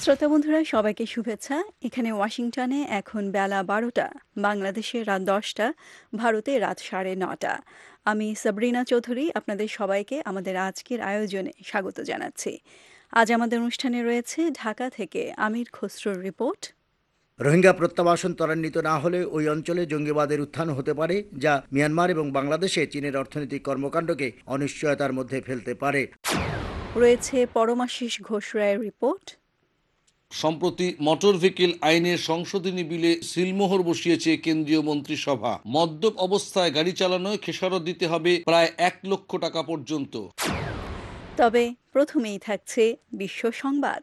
শ্রোতা বন্ধুরা সবাইকে শুভেচ্ছা। এখানে ওয়াশিংটনে এখন বেলা ১২টা, বাংলাদেশে রাত ১০টা, ভারতে রাত ৯:৩০। আমি সাবরিনা চৌধুরী আপনাদের সবাইকে আমাদের আজকের আয়োজনে স্বাগত জানাচ্ছি। আজ আমাদের অনুষ্ঠানে রয়েছে ঢাকা থেকে আমির খসরুর রিপোর্ট। রোহিঙ্গা প্রত্যাবাসন ত্বরান্বিত না হলে ওই অঞ্চলে জঙ্গিবাদের উত্থান হতে পারে, যা মিয়ানমার এবং বাংলাদেশে চীনের অর্থনৈতিক কর্মকাণ্ডকে অনিশ্চয়তার মধ্যে ফেলতে পারে। রয়েছে পরমাশিস ঘোষ রায়ের রিপোর্ট। সম্প্রতি মোটর ভেহিকেল আইনের সংশোধনী বিলে সিলমোহর বসিয়েছে কেন্দ্রীয় মন্ত্রিসভা। মদ্যপ অবস্থায় গাড়ি চালানোয় খেসারত দিতে হবে প্রায় ১ লক্ষ টাকা পর্যন্ত। তবে প্রথমেই থাকছে বিশ্ব সংবাদ।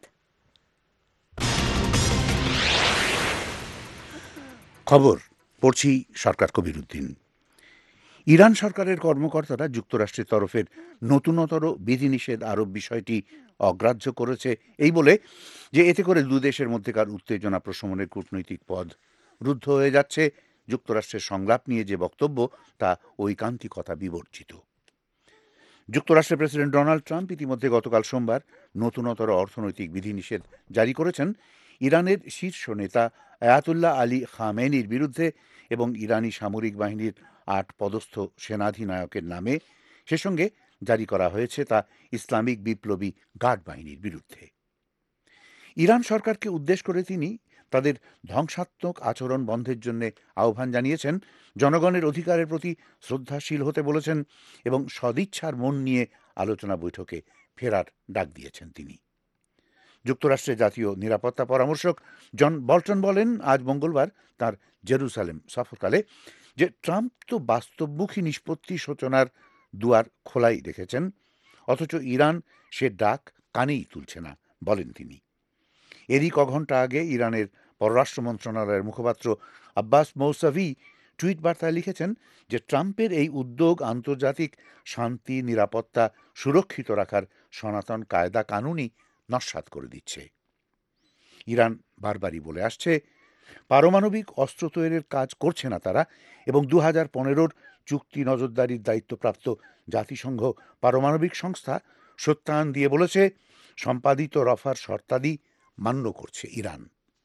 খবর পড়ছি সরকার কবিরউদ্দিন। ইরান সরকারের কর্মকর্তারা যুক্তরাষ্ট্রের তরফের নতুনতর বিধিনিষেধ আরোপ বিষয়টি অগ্রাহ্য করেছে এই বলে যে এতে করে দুদেশের মধ্যেকার উত্তেজনা প্রশমনের কূটনৈতিক পথ রুদ্ধ হয়ে যাচ্ছে। যুক্তরাষ্ট্রের সংলাপ নিয়ে যে বক্তব্য তা ঐকান্তিকতা বিবর্জিত। যুক্তরাষ্ট্রের প্রেসিডেন্ট ডোনাল্ড ট্রাম্প ইতিমধ্যে গতকাল সোমবার নতুনতর অর্থনৈতিক বিধিনিষেধ জারি করেছেন ইরানের শীর্ষ নেতা আয়াতুল্লাহ আলী খামেনির বিরুদ্ধে এবং ইরানি সামরিক বাহিনীর ৮ পদস্থ সেনাধিনায়কের নামে। সে সঙ্গে জারি করা হয়েছে তা ইসলামিক বিপ্লবী গার্ড বাহিনীর বিরুদ্ধে। ইরান সরকারকে উদ্দেশ্য করে তিনি তাদের ধ্বংসাত্মক আচরণ বন্ধের জন্য আহ্বান জানিয়েছেন, জনগণের অধিকারের প্রতি শ্রদ্ধাশীল হতে বলেছেন এবং সদিচ্ছার মন নিয়ে আলোচনা বৈঠকে ফেরার ডাক দিয়েছেন তিনি। যুক্তরাষ্ট্রের জাতীয় নিরাপত্তা পরামর্শক জন বল্টন বলেন আজ মঙ্গলবার তার জেরুসালেম সফরকালে যে ট্রাম্প তো বাস্তবমুখী নিষ্পত্তি সূচনার দুয়ার খোলাই রেখেছেন, অথচ ইরান সে ডাক কানেই তুলছে না বলেন তিনি। এরই কঘণ্টা আগে ইরানের পররাষ্ট্র মন্ত্রণালয়ের মুখপাত্র আব্বাস মৌসাভি টুইট বার্তায় লিখেছেন যে ট্রাম্পের এই উদ্যোগ আন্তর্জাতিক শান্তি, নিরাপত্তা সুরক্ষিত রাখার সনাতন কায়দা কানুনই নস্যাৎ করে দিচ্ছে। ইরান বারবারই বলে আসছে পারমাণবিক অস্ত্র তৈরির কাজ করছে না তারা, এবং 2015 চুক্তি নজরদারির দায়িত্বপ্রাপ্ত জাতিসংঘ পারমাণবিক সংস্থা সত্যায়ন দিয়ে বলেছে সম্পাদিত রফার শর্তাদি মান্য করছে ইরান।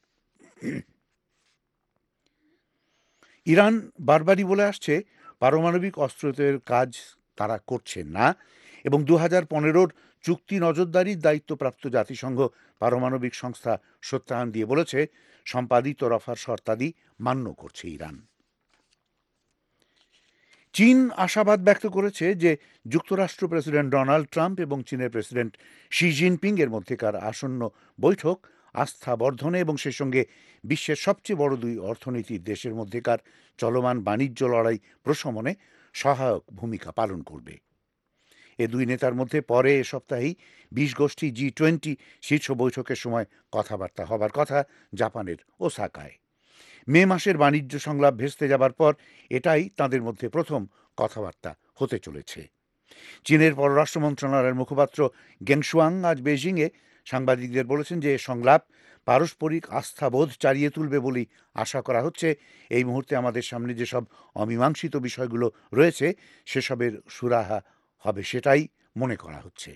ইরান বারবারই বলে আসছে পারমাণবিক অস্ত্র তৈরির কাজ তারা করছে না, এবং 2015 চুক্তি নজরদারির দায়িত্বপ্রাপ্ত জাতিসংঘ পারমাণবিক সংস্থা সত্যায়ন দিয়ে বলেছে সম্পাদিত রফার শর্তাদি মান্য করছে ইরান। চীন আশাবাদ ব্যক্ত করেছে যে যুক্তরাষ্ট্র প্রেসিডেন্ট ডোনাল্ড ট্রাম্প এবং চীনের প্রেসিডেন্ট শি জিনপিং এর মধ্যেকার আসন্ন বৈঠক আস্থা বর্ধনে এবং সে সঙ্গে বিশ্বের সবচেয়ে বড় দুই অর্থনীতির দেশের মধ্যেকার চলমান বাণিজ্য লড়াই প্রশমনে সহায়ক ভূমিকা পালন করবে। এ দুই নেতার মধ্যে পরে এ সপ্তাহেই 20 গোষ্ঠী G20 শীর্ষ বৈঠকের সময় কথাবার্তা হবার কথা জাপানের ওসাকায়। মে মাসের বাণিজ্য সংলাপ ভেস্তে যাবার পর এটাই তাদের মধ্যে প্রথম কথাবার্তা হতে চলেছে। চীনের পররাষ্ট্র মন্ত্রণালয়ের মুখপাত্র গেং শুয়াং আজ বেইজিংয়ে সাংবাদিকদের বলেছেন যে সংলাপ পারস্পরিক আস্থাবোধ চালিয়ে তুলবে বলেই আশা করা হচ্ছে। এই মুহূর্তে আমাদের সামনে যেসব অমীমাংসিত বিষয়গুলো রয়েছে সেসবের সুরাহা হবে সেটাই মনে করা হচ্ছে।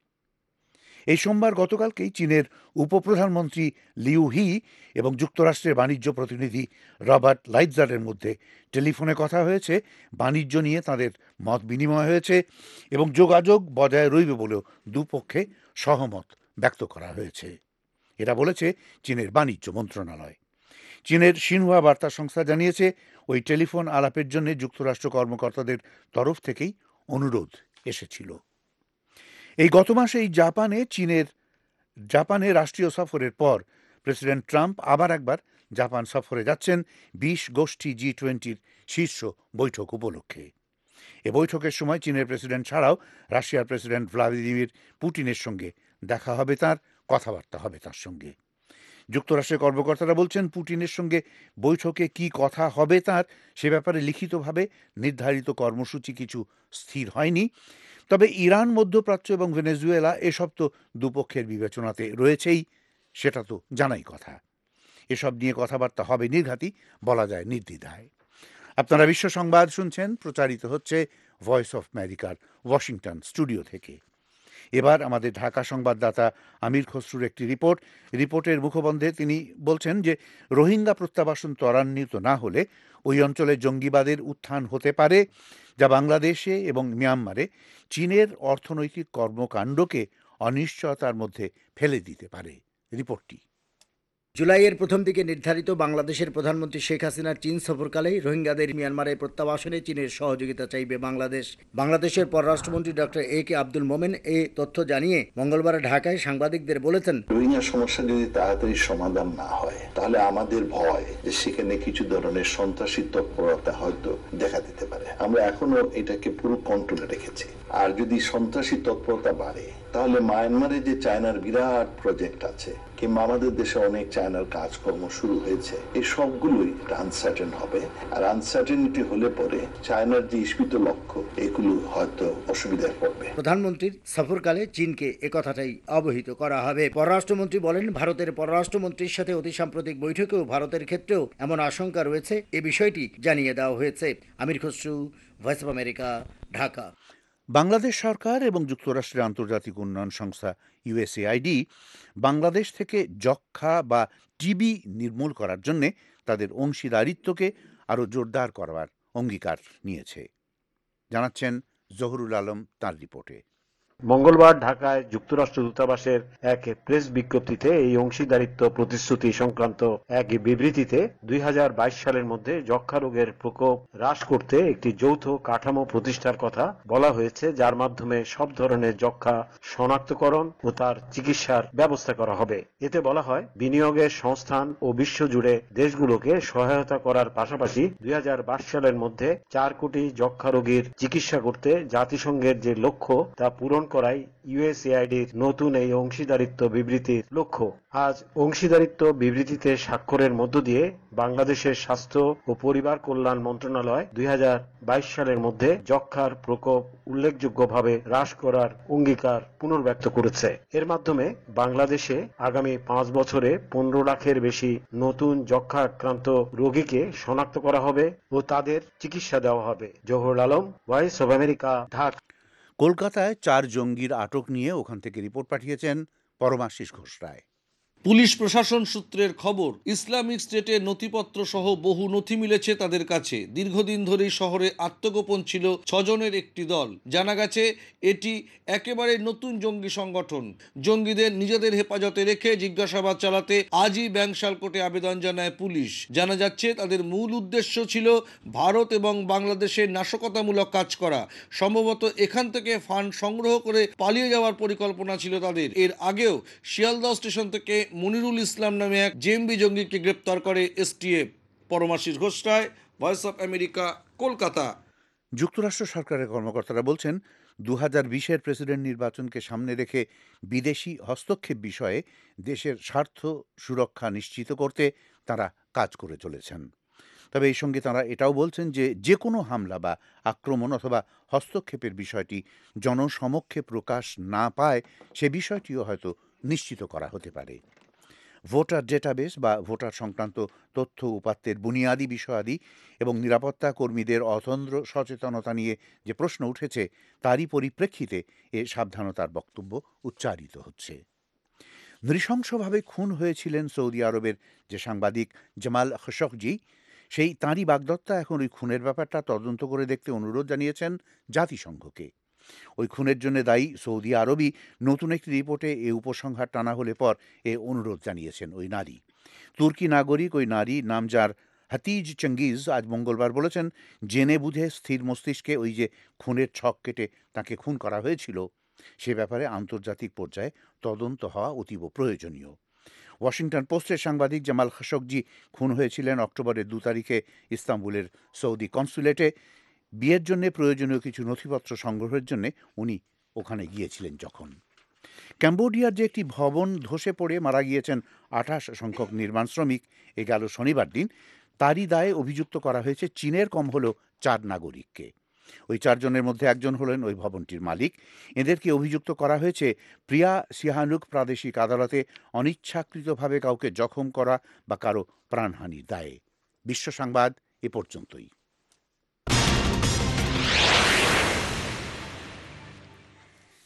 এই সোমবার গতকালকেই চীনের উপপ্রধানমন্ত্রী লিউ হি এবং যুক্তরাষ্ট্রের বাণিজ্য প্রতিনিধি রবার্ট লাইটজারের মধ্যে টেলিফোনে কথা হয়েছে। বাণিজ্য নিয়ে তাদের মত বিনিময় হয়েছে এবং যোগাযোগ বজায় রইবে বলেও দুপক্ষে সহমত ব্যক্ত করা হয়েছে, এটা বলেছে চীনের বাণিজ্য মন্ত্রণালয়। চীনের সিনহুয়া বার্তা সংস্থা জানিয়েছে ওই টেলিফোন আলাপের জন্য যুক্তরাষ্ট্র কর্মকর্তাদের তরফ থেকেই অনুরোধ এসেছিল। এই গত মাসে এই জাপানে রাষ্ট্রীয় সফরের পর প্রেসিডেন্ট ট্রাম্প আবার একবার জাপান সফরে যাচ্ছেন 20 গোষ্ঠী G20 শীর্ষ বৈঠক উপলক্ষে। এ বৈঠকের সময় চীনের প্রেসিডেন্ট ছাড়াও রাশিয়ার প্রেসিডেন্ট ভ্লাদিমির পুতিনের সঙ্গে দেখা হবে তার, কথাবার্তা হবে তার সঙ্গে। যুক্তরাষ্ট্রের কর্মকর্তারা বলছেন পুতিনের সঙ্গে বৈঠকে কি কথা হবে তার সে ব্যাপারে লিখিতভাবে নির্ধারিত কর্মসূচি কিছু স্থির হয়নি। তবে ইরান, মধ্যপ্রাচ্য এবং ভেনেজুয়েলা এসব তো দুপক্ষের বিবেচনাতে রয়েছেই, সেটা তো জানাই কথা। এসব নিয়ে কথাবার্তা হবে নির্ঘাতই, বলা যায় নির্দ্বিধায়। আপনারা বিশ্ব সংবাদ শুনছেন, প্রচারিত হচ্ছে ভয়েস অফ আমেরিকার ওয়াশিংটন স্টুডিও থেকে। এবার আমাদের ঢাকা সংবাদদাতা আমির খসরুর একটি রিপোর্টের মুখবন্ধে তিনি বলছেন যে রোহিঙ্গা প্রত্যাবাসন ত্বরান্বিত না হলে ওই অঞ্চলে জঙ্গিবাদের উত্থান হতে পারে, যা বাংলাদেশে এবং মিয়ানমারে চীনের অর্থনৈতিক কর্মকাণ্ডকে অনিশ্চয়তার মধ্যে ফেলে দিতে পারে। রিপোর্টটি জুলাইয়ের প্রথম দিকে নির্ধারিত বাংলাদেশের প্রধানমন্ত্রী শেখ হাসিনার চীন সফরকালেই রোহিঙ্গাদের মিয়ানমারে প্রত্যাবাসনে চীনের সহযোগিতা চাইবে বাংলাদেশ। বাংলাদেশের পররাষ্ট্রমন্ত্রী ডক্টর এ.কে আব্দুল মোমেন এই তথ্য জানিয়ে মঙ্গলবার ঢাকায় সাংবাদিকদের বলেছেন, রোহিঙ্গা সমস্যা যদি তাড়াতাড়ি সমাধান না হয় তাহলে আমাদের ভয় যে সেখানে কিছু ধরনের সন্ত্রাসী তৎপরতা হয়তো দেখা দিতে পারে। আমরা এখনো এটাকে পুরো কন্ট্রোলে রেখেছি। আর যদি সন্ত্রাসী তৎপরতা বাড়ে তাহলে মায়ানমারে যে চায়নার বিরাট প্রজেক্ট আছে কিংবা আমাদের দেশে অনেক চায়নার কাজকর্ম শুরু হয়েছে, এই সবগুলোই আনসার্টেন হবে। আর আনসার্টেনিটি হলে পরে চায়নার যে ইস্পিত লক্ষ্য এগুলো হয়তো অসুবিধায় পড়বে। প্রধানমন্ত্রীর সফরকালে চীনকে একথাটাই অবহিত করা হবে। পররাষ্ট্রমন্ত্রী বলেন, ভারতের পররাষ্ট্রমন্ত্রীর সাথে অতি সাম্প্রতিক বৈঠকেও ভারতের ক্ষেত্রেও এমন আশঙ্কা রয়েছে, এ বিষয়টি জানিয়ে দেওয়া হয়েছে। Amir Khasru, Voice of America, Dhaka. Bangladesh সরকার এবং যুক্তরাষ্ট্রের আন্তর্জাতিক উন্নয়ন সংস্থা ইউএসএআইডি বাংলাদেশ থেকে যক্ষ্মা বা টিবি নির্মূল করার জন্য তাদের অংশীদারিত্বকে আরও জোরদার করার অঙ্গীকার নিয়েছে, জানাচ্ছেন জহুরুল আলম তার রিপোর্টে। মঙ্গলবার ঢাকায় যুক্তরাষ্ট্র দূতাবাসের এক প্রেস বিজ্ঞপ্তিতে এই অংশীদারিত্ব প্রতিশ্রুতি সংক্রান্ত এক বিবৃতিতে 2022 সালের মধ্যে যক্ষ্মা রোগের প্রকোপ হ্রাস করতে একটি যৌথ কাঠামো প্রতিষ্ঠার কথা বলা হয়েছে, যার মাধ্যমে সব ধরনের যক্ষ্মা শনাক্তকরণ ও তার চিকিৎসার ব্যবস্থা করা হবে। এতে বলা হয়, বিনিয়োগের সংস্থান ও বিশ্বজুড়ে দেশগুলোকে সহায়তা করার পাশাপাশি 2022 সালের মধ্যে 4 কোটি যক্ষ্মা রোগীর চিকিৎসা করতে জাতিসংঘের যে লক্ষ্য তা পূরণ করাই ইউএসএআইডির নতুন এই অংশীদারিত্ব বিবৃতির লক্ষ্য। আজ অংশীদারিত্ব বিবৃতিতে স্বাক্ষরের মধ্য দিয়ে বাংলাদেশের স্বাস্থ্য ও পরিবার কল্যাণ মন্ত্রণালয় 2022 সালের মধ্যে যক্ষ্মার প্রকোপ উল্লেখযোগ্যভাবে হ্রাস করার অঙ্গীকার পুনর্ব্যক্ত করেছে। এর মাধ্যমে বাংলাদেশে আগামী 5 বছরে 15 লাখের বেশি নতুন যক্ষ্মা আক্রান্ত রোগীকে শনাক্ত করা হবে ও তাদের চিকিৎসা দেওয়া হবে। Zahurul Alam, Voice of America, Dhaka. কলকাতায় 4 জঙ্গির আটক নিয়ে ওখান থেকে রিপোর্ট পাঠিয়েছেন পরমাশিস ঘোষ রায়। পুলিশ প্রশাসন সূত্রের খবর, ইসলামিক স্টেটের নথিপত্র সহ বহু নথি মিলেছে তাদের কাছে। দীর্ঘদিন ধরেই শহরে আত্মগোপন ছিল 6 জনের একটি দল। জানা গেছে এটি একেবারে নতুন জঙ্গি সংগঠন। জঙ্গিদের নিজেদের হেফাজতে রেখে জিজ্ঞাসাবাদ চালাতে আজই ব্যাংশাল কোর্টে আবেদন জানায় পুলিশ। জানা যাচ্ছে তাদের মূল উদ্দেশ্য ছিল ভারত এবং বাংলাদেশে নাশকতামূলক কাজ করা। সম্ভবত এখান থেকে ফান্ড সংগ্রহ করে পালিয়ে যাওয়ার পরিকল্পনা ছিল তাদের। এর আগেও শিয়ালদহ স্টেশন থেকে মনিরুল ইসলাম নামে এক জেএমবি জঙ্গিকে গ্রেপ্তার করে STF. Paramashis Ghosh Roy, Voice of America, Kolkata. যুক্তরাষ্ট্র সরকারের কর্মকর্তারা বলছেন, 2020-এর প্রেসিডেন্ট নির্বাচনকে সামনে রেখে বিদেশি হস্তক্ষেপ বিষয়ে দেশের স্বার্থ সুরক্ষা নিশ্চিত করতে তারা কাজ করে চলেছেন। তবে এই সঙ্গে তারা এটাও বলছেন যে যে কোনো হামলা বা আক্রমণ অথবা হস্তক্ষেপের বিষয়টি জনসমক্ষে প্রকাশ না পায় সে বিষয়টিও হয়তো নিশ্চিত করা হতে পারে। ভোটার ডেটাবেস বা ভোটার সংক্রান্ত তথ্য উপাত্তের বুনিয়াদী বিষয়াদি এবং নিরাপত্তা কর্মীদের অতন্দ্র সচেতনতা নিয়ে যে প্রশ্ন উঠেছে তারই পরিপ্রেক্ষিতে এ সাবধানতার বক্তব্য উচ্চারিত হচ্ছে। নৃশংসভাবে খুন হয়েছিলেন সৌদি আরবের যে সাংবাদিক জামাল খশোগজি, সেই তাঁরই বাগদত্তা এখন ওই খুনের ব্যাপারটা তদন্ত করে দেখতে অনুরোধ জানিয়েছেন জাতিসংঘকে। ওই খুনের জন্য দায়ী সৌদি আরবই নতুন একটি রিপোর্টে এ উপসংহার টানা হলে পর এ অনুরোধ জানিয়েছেন ওই নারী। তুর্কি নাগরিক ওই নারী, নাম যার হাতিজ চেঙ্গিজ, আজ মঙ্গলবার বলেছেন, জেনে বুঝে স্থির মস্তিষ্কে ওই যে খুনের ছক কেটে তাকে খুন করা হয়েছিল সে ব্যাপারে আন্তর্জাতিক পর্যায়ে তদন্ত হওয়া অতীব প্রয়োজনীয়। ওয়াশিংটন পোস্টের সাংবাদিক জামাল খশোগজি খুন হয়েছিলেন অক্টোবরের 2 তারিখে ইস্তাম্বুলের সৌদি কনসুলেটে। বিয়ের জন্য প্রয়োজনীয় কিছু নথিপত্র সংগ্রহের জন্য উনি ওখানে গিয়েছিলেন যখন। ক্যাম্বোডিয়ার যে একটি ভবন ধসে পড়ে মারা গিয়েছেন 28 সংখ্যক নির্মাণ শ্রমিক এ গেল শনিবার দিন, তারই দায়ে অভিযুক্ত করা হয়েছে চীনের কম হলেও 4 নাগরিককে। ওই 4 জনের মধ্যে একজন হলেন ওই ভবনটির মালিক। এদেরকে অভিযুক্ত করা হয়েছে প্রিয়া সিহানুক প্রাদেশিক আদালতে অনিচ্ছাকৃতভাবে কাউকে জখম করা বা কারো প্রাণহানির দায়ে। বিশ্ব সংবাদ এ পর্যন্তই।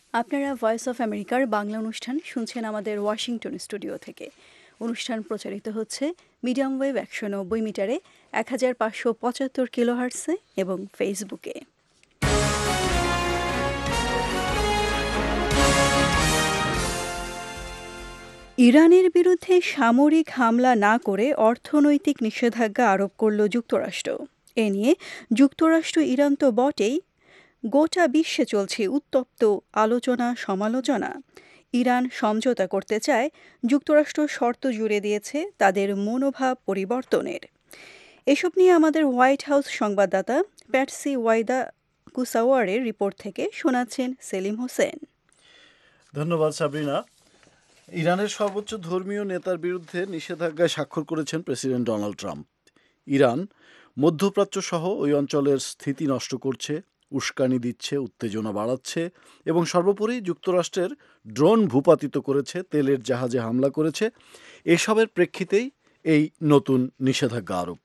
আপনারা ভয়েস অফ আমেরিকার বাংলা অনুষ্ঠান শুনছেন আমাদের ওয়াশিংটন স্টুডিও থেকে। অনুষ্ঠান প্রচারিত হচ্ছে মিডিয়াম ওয়েভ 190 মিটারে 1575 কিলোহার্টসে এবং ফেসবুকে। ইরানের বিরুদ্ধে সামরিক হামলা না করে অর্থনৈতিক নিষেধাজ্ঞা আরোপ করল যুক্তরাষ্ট্র। এ নিয়ে যুক্তরাষ্ট্র ইরান তো বটেই, গোটা বিশ্বে চলছে উত্তপ্ত আলোচনা সমালোচনা। ইরান সমঝোতা করতে চায়, যুক্তরাষ্ট্র শর্ত জুড়ে দিয়েছে তাদের মনোভাব পরিবর্তনের। এসব নিয়ে আমাদের হোয়াইট হাউস সংবাদদাতা প্যাটসি ওয়াইদা কুসাওয়ারের রিপোর্ট থেকে শোনাচ্ছেন সেলিম হোসেন। ধন্যবাদ সাবরিনা। ইরানের সর্বোচ্চ ধর্মীয় নেতার বিরুদ্ধে নিষেধাজ্ঞায় স্বাক্ষর করেছেন প্রেসিডেন্ট ডোনাল্ড ট্রাম্প। ইরান মধ্যপ্রাচ্য সহ ওই অঞ্চলের স্থিতি নষ্ট করছে, উস্কানি দিচ্ছে, উত্তেজনা বাড়াচ্ছে এবং সর্বোপরি যুক্তরাষ্ট্রের ড্রোন ভূপাতিত করেছে, তেলের জাহাজে হামলা করেছে। এসবের প্রেক্ষিতেই এই নতুন নিষেধাজ্ঞা আরোপ।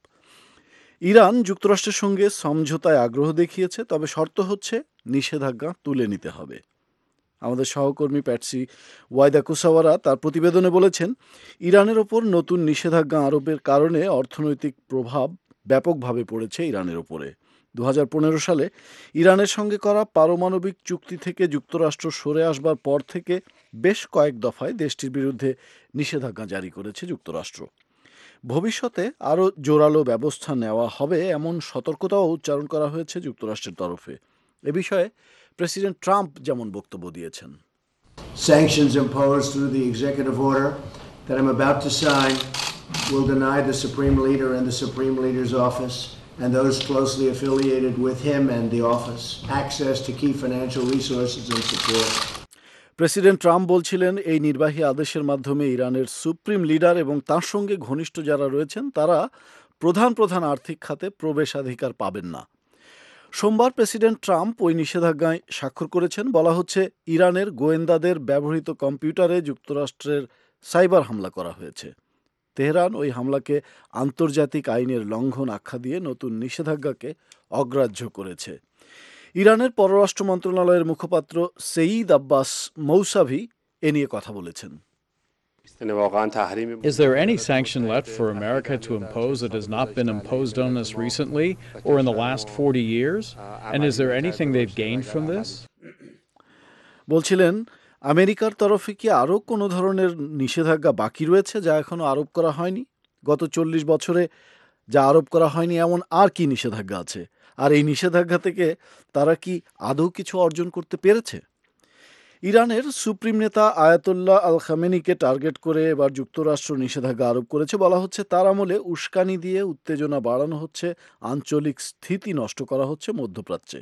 ইরান যুক্তরাষ্ট্রের সঙ্গে সমঝোতায় আগ্রহ দেখিয়েছে, তবে শর্ত হচ্ছে নিষেধাজ্ঞা তুলে নিতে হবে। আমাদের সহকর্মী প্যাটসি ওয়াইদা কুসাওয়ারা তার প্রতিবেদনে বলেছেন, ইরানের ওপর নতুন নিষেধাজ্ঞা আরোপের কারণে অর্থনৈতিক প্রভাব ব্যাপকভাবে পড়েছে ইরানের ওপরে। 2015 সালে ইরানের সঙ্গে করা পারমাণবিক চুক্তি থেকে যুক্তরাষ্ট্র সরে আসবার পর থেকে বেশ কয়েক দফায় দেশটির বিরুদ্ধে নিষেধাজ্ঞা জারি করেছে যুক্তরাষ্ট্র। ভবিষ্যতে আরও জোরালো ব্যবস্থা নেওয়া হবে এমন সতর্কতাও উচ্চারণ করা হয়েছে যুক্তরাষ্ট্রের তরফে। এ বিষয়ে প্রেসিডেন্ট ট্রাম্প যেমন বক্তব্য দিয়েছেন। Sanctions imposed through the executive order that I'm about to sign will deny the Supreme Leader and the Supreme Leader's office and those closely affiliated with him and the office access to key financial resources and support. President Trump বলছিলেন, এই নির্বাহী আদেশের মাধ্যমে ইরানের supreme leader এবং তার সঙ্গে ঘনিষ্ঠ যারা রয়েছেন তারা প্রধান আর্থিক খাতে প্রবেশাধিকার পাবেন না। সোমবার প্রেসিডেন্ট ট্রাম্প ওই নিষেধাজ্ঞায় স্বাক্ষর করেছেন। বলা হচ্ছে, ইরানের গোয়েন্দাদের ব্যবহৃত কম্পিউটারে যুক্তরাষ্ট্রের সাইবার হামলা করা হয়েছে। তেহরান ওই হামলাকে আন্তর্জাতিক আইনের লঙ্ঘন আখ্যা দিয়ে নতুন নিষেধাজ্ঞাকে অগ্রাহ্য করেছে। ইরানের পররাষ্ট্র মন্ত্রণালয়ের মুখপাত্র সঈদ আব্বাস মৌসাভি এ নিয়ে কথা বলেছেন। Is there any sanction left for America to impose that has not been imposed on us recently or in the last 40 years? And is there anything they've gained from this? বলছিলেন, আমেরিকার তরফে কি আরও কোনো ধরনের নিষেধাজ্ঞা বাকি রয়েছে যা এখনও আরোপ করা হয়নি? গত 40 বছরে যা আরোপ করা হয়নি এমন আর কি নিষেধাজ্ঞা আছে? আর এই নিষেধাজ্ঞা থেকে তারা কি আদৌ কিছু অর্জন করতে পেরেছে? ইরানের সুপ্রিম নেতা আয়াতুল্লাহ আল খামেনিকে টার্গেট করে এবার যুক্তরাষ্ট্র নিষেধাজ্ঞা আরোপ করেছে। বলা হচ্ছে, তার আমলে উস্কানি দিয়ে উত্তেজনা বাড়ানো হচ্ছে, আঞ্চলিক স্থিতি নষ্ট করা হচ্ছে মধ্যপ্রাচ্যে।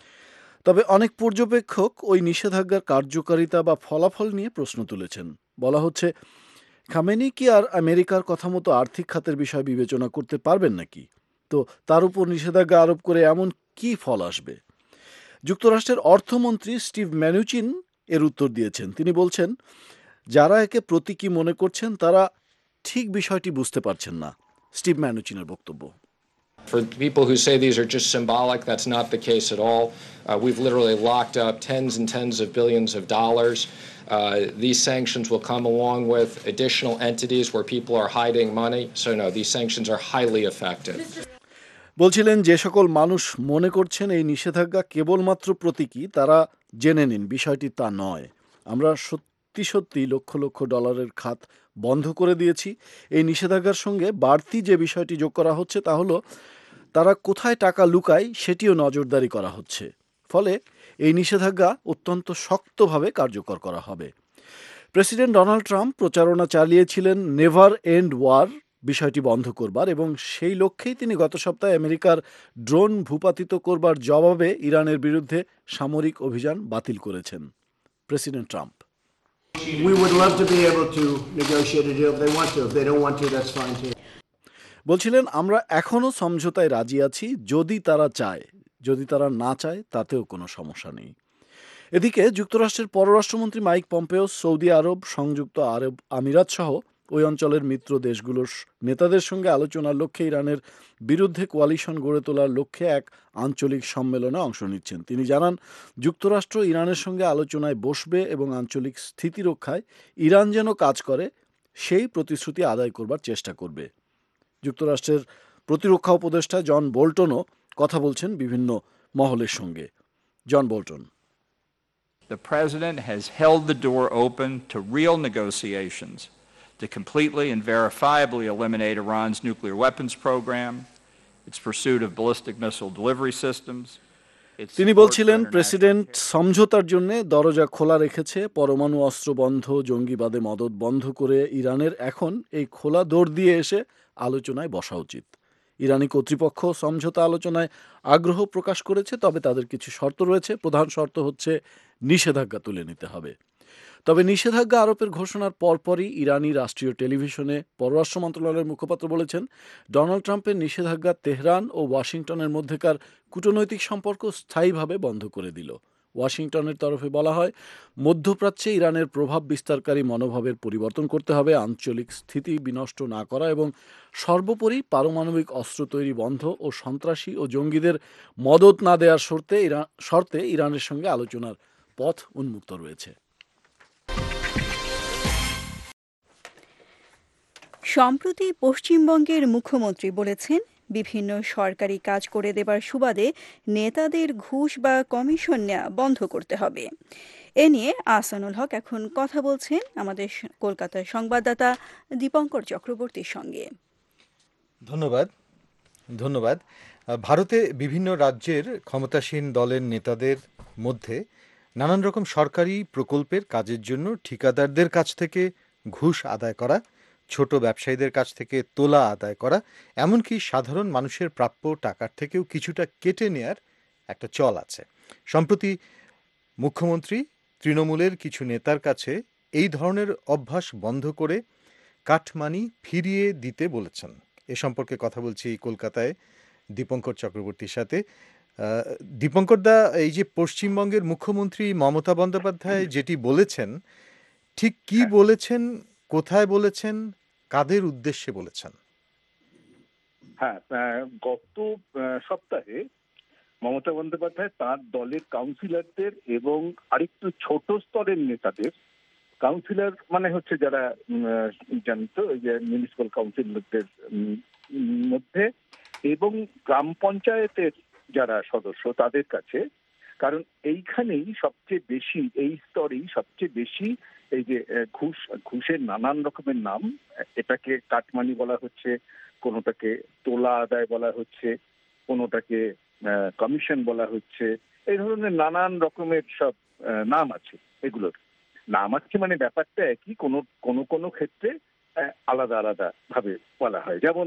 তবে অনেক পর্যবেক্ষক ওই নিষেধাজ্ঞার কার্যকারিতা বা ফলাফল নিয়ে প্রশ্ন তুলেছেন। বলা হচ্ছে, খামেনি কি আর আমেরিকার কথা মতো আর্থিক খাতের বিষয় বিবেচনা করতে পারবেন নাকি? তো তার উপর নিষেধাজ্ঞা আরোপ করে এমন কি ফল আসবে? যুক্তরাষ্ট্রের অর্থমন্ত্রী স্টিভ ম্যানুচিন এর উত্তর দিয়েছেন। তিনি বলছেন, যারা একে প্রতীকী মনে করছেন তারা ঠিক বিষয়টি বুঝতে পারছেন না। স্টিভ ম্যানুচিনের বক্তব্য। For people who say these are just symbolic, that's not the case at all. We've literally locked up tens and tens of billions of dollars. These sanctions will come along with additional entities where people are hiding money. So no, these sanctions are highly effective. বলছিলেন, যে সকল মানুষ মনে করছেন এই নিষেধাজ্ঞা কেবলমাত্র প্রতীকী, তারা জেনে নিন বিষয়টি তা নয়। আমরা সত্যি লক্ষ লক্ষ ডলারের খাত বন্ধ করে দিয়েছি। এই নিষেধাজ্ঞার সঙ্গে বাড়তি যে বিষয়টি যোগ করা হচ্ছে তা হলো তারা কোথায় টাকা লুকায় সেটিও নজরদারি করা হচ্ছে। ফলে এই নিষেধাজ্ঞা অত্যন্ত শক্তভাবে কার্যকর করা হবে। প্রেসিডেন্ট ডোনাল্ড ট্রাম্প প্রচারণা চালিয়েছিলেন নেভার এন্ড ওয়ার বিষয়টি বন্ধ করবার, এবং সেই লক্ষ্যেই তিনি গত সপ্তাহে আমেরিকার ড্রোন ভূপাতিত করবার জবাবে ইরানের বিরুদ্ধে সামরিক অভিযান বাতিল করেছেন president Trump. We would love to be able to negotiate a deal if they want to. If they don't want to, that's fine too. বলছিলেন, আমরা এখনও সমঝোতায় রাজি আছি যদি তারা চায়, যদি তারা না চায় তাতেও কোনো সমস্যা নেই। এদিকে যুক্তরাষ্ট্রের পররাষ্ট্রমন্ত্রী মাইক পম্পেও সৌদি আরব, সংযুক্ত আরব আমিরাত সহ ওই অঞ্চলের মিত্র দেশগুলোর নেতাদের সঙ্গে আলোচনার লক্ষ্যে ইরানের বিরুদ্ধে কোয়ালিশন গড়ে তোলার লক্ষ্যে এক আঞ্চলিক সম্মেলনে অংশ নিচ্ছেন। তিনি জানান, যুক্তরাষ্ট্র ইরানের সঙ্গে আলোচনায় বসবে এবং আঞ্চলিক স্থিতি রক্ষায় ইরান যেন কাজ করে সেই প্রতিশ্রুতি আদায় করবার চেষ্টা করবে। যুক্তরাষ্ট্রের প্রতিরক্ষা উপদেষ্টা জন বোল্টনও কথা বলছেন বিভিন্ন মহলের সঙ্গে। John Bolton: The president has held the door open to real negotiations to completely and verifiably eliminate Iran's nuclear weapons program, its pursuit of ballistic missile delivery systems. তিনি বলছিলেন, প্রেসিডেন্ট সমঝোতার জন্য দরজা খোলা রেখেছে। পরমাণু অস্ত্র বন্ধ, জঙ্গিবাদে মদদ বন্ধ করে ইরানের এখন এই খোলা দৌড় দিয়ে এসে আলোচনায় বসা উচিত। ইরানি কর্তৃপক্ষ সমঝোতা আলোচনায় আগ্রহ প্রকাশ করেছে, তবে তাদের কিছু শর্ত রয়েছে। প্রধান শর্ত হচ্ছে নিষেধাজ্ঞা তুলে নিতে হবে। তবে নিষেধাজ্ঞা আরোপের ঘোষণার পরপরই ইরানি রাষ্ট্রীয় টেলিভিশনে পররাষ্ট্র মন্ত্রণালয়ের মুখপাত্র বলেছেন, ডোনাল্ড ট্রাম্পের নিষেধাজ্ঞা তেহরান ও ওয়াশিংটনের মধ্যেকার কূটনৈতিক সম্পর্ক স্থায়ীভাবে বন্ধ করে দিল। ওয়াশিংটনের তরফে বলা হয়, মধ্যপ্রাচ্যে ইরানের প্রভাব বিস্তারকারী মনোভাবের পরিবর্তন করতে হবে, আঞ্চলিক স্থিতি বিনষ্ট না করা এবং সর্বোপরি পারমাণবিক অস্ত্র তৈরি বন্ধ ও সন্ত্রাসী ও জঙ্গিদের মদদ না দেওয়ার শর্তে ইরানের সঙ্গে আলোচনার পথ উন্মুক্ত রয়েছে। সম্প্রতি পশ্চিমবঙ্গের মুখ্যমন্ত্রী বলেছেন, বিভিন্ন সরকারি কাজ করে দেবার সুবাদে নেতাদের ঘুষ বা কমিশন নেওয়া বন্ধ করতে হবে। এ নিয়ে আহসানুল হক এখন কথা বলছেন আমাদের কলকাতার সংবাদদাতা দীপঙ্কর চক্রবর্তীর সঙ্গে। ধন্যবাদ। ভারতে বিভিন্ন রাজ্যের ক্ষমতাসীন দলের নেতাদের মধ্যে নানান রকম সরকারি প্রকল্পের কাজের জন্য ঠিকাদারদের কাছ থেকে ঘুষ আদায় করা, ছোট ব্যবসায়ীদের কাছ থেকে তোলা আদায় করা, এমনকি সাধারণ মানুষের প্রাপ্য টাকার থেকেও কিছুটা কেটে নেয়ার একটা চল আছে। সম্প্রতি মুখ্যমন্ত্রী তৃণমূলের কিছু নেতার কাছে এই ধরনের অভ্যাস বন্ধ করে কাটমানি ফিরিয়ে দিতে বলেছেন। এ সম্পর্কে কথা বলছি কলকাতায় দীপঙ্কর চক্রবর্তীর সাথে। দীপঙ্কর দা, এই যে পশ্চিমবঙ্গের মুখ্যমন্ত্রী মমতা বন্দ্যোপাধ্যায় যেটি বলেছেন, ঠিক কি বলেছেন, কোথায় বলেছেন, কাদের উদ্দেশ্যে বলেছেন? হ্যাঁ, গত সপ্তাহে মমতা বন্দ্যোপাধ্যায় তার দলের কাউন্সিলরদের এবং আরেকটু ছোট স্তরের নেতাদের, কাউন্সিলর মানে হচ্ছে যারা জানিত ওই যে মিউনিসিপ্যাল কাউন্সিলরদের মধ্যে এবং গ্রাম পঞ্চায়েতের যারা সদস্য তাদের কাছে, কারণ এইখানেই সবচেয়ে বেশি, এই স্তরেই সবচেয়ে বেশি এই যে ঘুষের নানান রকমের নাম, এটাকে কাটমানি বলা হচ্ছে, কোনোটাকে তোলা আদায় বলা হচ্ছে, কোনোটাকে কমিশন বলা হচ্ছে, এই ধরনের নানান রকমের সব নাম আছে। এগুলোর নাম আছে মানে ব্যাপারটা একই, কোনো ক্ষেত্রে আলাদা আলাদা ভাবে বলা হয়। যেমন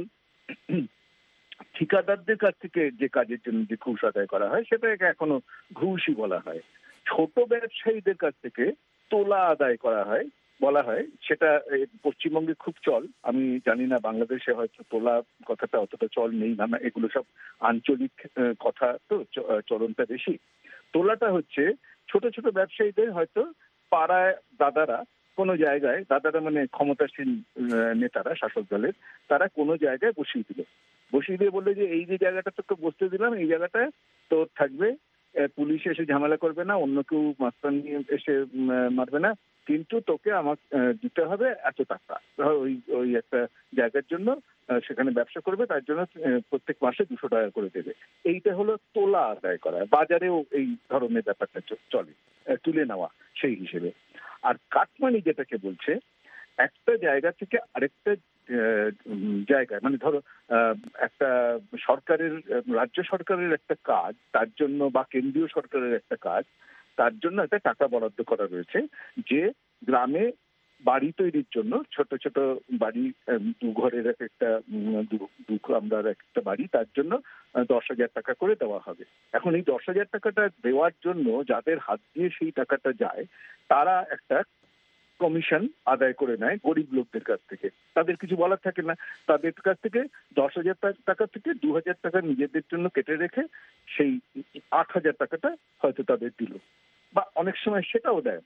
ঠিকাদারদের কাছ থেকে যে কাজের জন্য যে ঘুষ আদায় করা হয় সেটাকে এখনো ঘুষই বলা হয়। ছোট ব্যবসায়ীদের কাছ থেকে তোলা আদায় করা হয়, বলা হয়, সেটা পশ্চিমবঙ্গে খুব চল। আমি জানি না বাংলাদেশে হয়তো তোলা কথাটা অতটা চল নেই, না, এগুলো সব আঞ্চলিক কথা, তো চলনটা বেশি। তোলাটা হচ্ছে ছোট ছোট ব্যবসায়ীদের হয়তো পাড়ায় দাদারা কোনো জায়গায়, দাদারা মানে ক্ষমতাসীন নেতারা শাসক দলের, তারা কোনো জায়গায় বসিয়ে দিয়ে বললে যে এই যে জায়গাটা তোকে বসতে দিলাম, এই জায়গাটা তোর থাকবে, পুলিশ এসে ঝামেলা করবে না, অন্য কেউ মাস্তান নিয়ে এসে মারবে না, কিন্তু তোকে আমার দিতে হবে এত টাকা। ওই একটা জায়গার জন্য সেখানে ব্যবসা করবে, তার জন্য প্রত্যেক মাসে 200 টাকা করে দেবে। এইটা হলো তোলা আদায় করা। বাজারেও এই ধরনের ব্যাপারটা চলে, তুলে নেওয়া সেই হিসেবে। আর কাটমানি যেটাকে বলছে, একটা জায়গা থেকে আরেকটা জায়গায়, মানে ধরো একটা সরকারের, রাজ্য সরকারের একটা কাজ, তার জন্য বা কেন্দ্রীয় সরকারের একটা কাজ, তার জন্য একটা টাকা বরাদ্দ করা রয়েছে, যে গ্রামে বাড়ি তৈরির জন্য, ছোট ছোট বাড়ি, 2 ঘরের একটা 2 কামরার একটা বাড়ি, তার জন্য 10,000 টাকা করে দেওয়া হবে। এখন এই 10,000 টাকাটা দেওয়ার জন্য যাদের হাত দিয়ে সেই টাকাটা যায়, তারা একটা কমিশন আদায় করে নেয় গরিব লোকদের কাছ থেকে। তাদের কিছু বলার থাকে না, তাদের কাছ থেকে 10,000 টাকা থেকে 2,000 টাকা নিজেদের জন্য কেটে রেখে সেই 8,000 টাকাটা হয়তো তাদের দিল, বা অনেক সময় সেটাও দেয় না।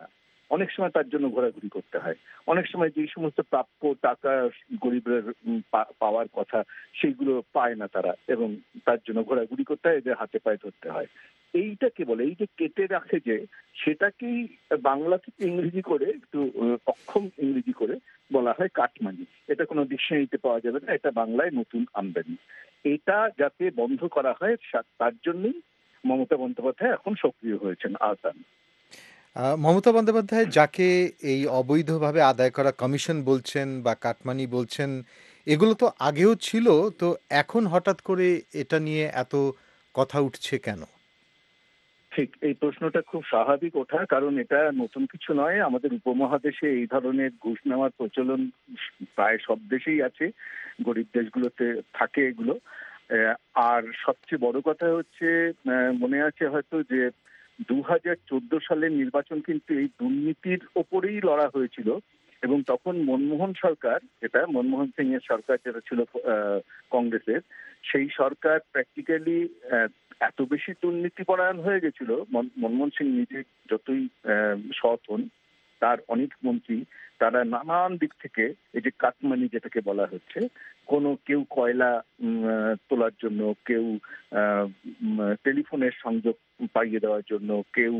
অনেক সময় তার জন্য ঘোরাঘুরি করতে হয়, অনেক সময় যে সমস্ত প্রাপ্য টাকা গরিবের পাওয়ার কথা সেইগুলো পায় না তারা, এবং তার জন্য ঘোরাঘুরি করতে হয়, এদের হাতে পায়ে ধরতে হয়। এইটাকে বলে, এই যে কেটে রাখে যে, সেটাকেই বাংলা থেকে ইংরেজি করে একটু অক্ষম ইংরেজি করে বলা হয় কাটমানি। এটা কোনো ডিকশনারিতে পাওয়া যাবে না, এটা বাংলায় নতুন আমদানি। এটা যাতে বন্ধ করা হয় তার জন্যই মমতা বন্দ্যোপাধ্যায় এখন সক্রিয় হয়েছেন আহ্বান। মমতা বন্দ্যোপাধ্যায় যাকে এই অবৈধভাবে আদায় করা কমিশন বলছেন বা কাটমানি বলছেন, এগুলো তো আগেও ছিল, তো এখন হঠাৎ করে এটা নিয়ে এত কথা উঠছে কেন? ঠিক, এই প্রশ্নটা খুব স্বাভাবিক ওঠা, কারণ এটা নতুন কিছু নয়। আমাদের উপমহাদেশে এই ধরনের ঘুষ নেওয়ার প্রচলন প্রায় সব দেশেই আছে, গরিব দেশগুলোতে থাকে এগুলো। আর সবচেয়ে বড় কথা হচ্ছে, মনে আছে হয়তো যে 2014 সালের নির্বাচন কিন্তু এই দুর্নীতির ওপরেই লড়া হয়েছিল, এবং তখন মনমোহন সরকার, যেটা মনমোহন সিং এর সরকার যেটা ছিল কংগ্রেসের, সেই সরকার প্র্যাকটিক্যালি এত বেশি দুর্নীতিপরায়ণ হয়ে গেছিল। মনমোহন সিং নিজে যতই সৎ হন, তার অনেক মন্ত্রী তারা নানান দিক থেকে এই যে কাটমানি যেটাকে বলা হচ্ছে, কেউ কয়লা তোলার জন্য, কেউ টেলিফোনের সংযোগ পাইয়ে দেওয়ার জন্য, কেউ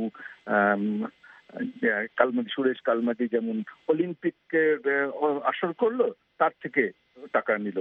সুরেশ কালমাদি যেমন অলিম্পিকের আসর করলো, তার থেকে টাকা নিল,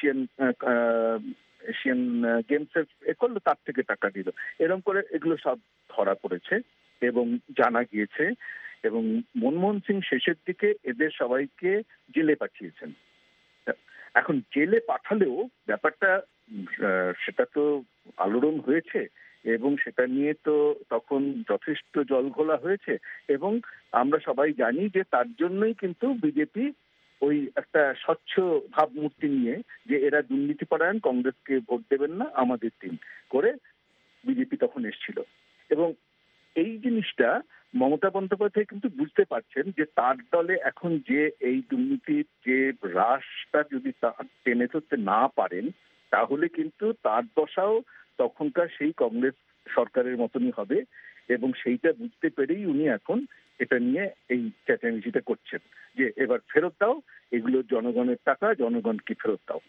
এশিয়ান গেমসের করলো, তার থেকে টাকা দিল। এরকম করে এগুলো সব ধরা পড়েছে এবং জানা গিয়েছে, এবং মনমোহন সিং শেষের দিকে এদের সবাইকে জেলে পাঠিয়েছেন। এখন জেলে পাঠালেও ব্যাপারটা সেটা তো আলোড়ন হয়েছে, এবং সেটা নিয়ে তো তখন যথেষ্ট জলঘোলা হয়েছে, এবং আমরা সবাই জানি যে তার জন্যই কিন্তু বিজেপি ওই একটা স্বচ্ছ ভাবমূর্তি নিয়ে, যে এরা দুর্নীতিপরায়ণ, কংগ্রেসকে ভোট দেবেন না, আমাদের টিম করে বিজেপি তখন এসেছিল। এবং এই জিনিসটা মমতা বন্দ্যোপাধ্যায় কিন্তু বুঝতে পারছেন যে তার দলে এখন যে এই দুর্নীতির যে হ্রাসটা যদি টেনে ধরতে না পারেন, তাহলে কিন্তু তার দশাও তখনকার সেই কংগ্রেস সরকারের মতনই হবে, এবং সেইটা বুঝতে পেরেই উনি এখন এটা নিয়ে এই চেঁচামেচিটা করছেন যে এবার ফেরত দাও, এগুলো জনগণের টাকা, জনগণকে ফেরত দাও।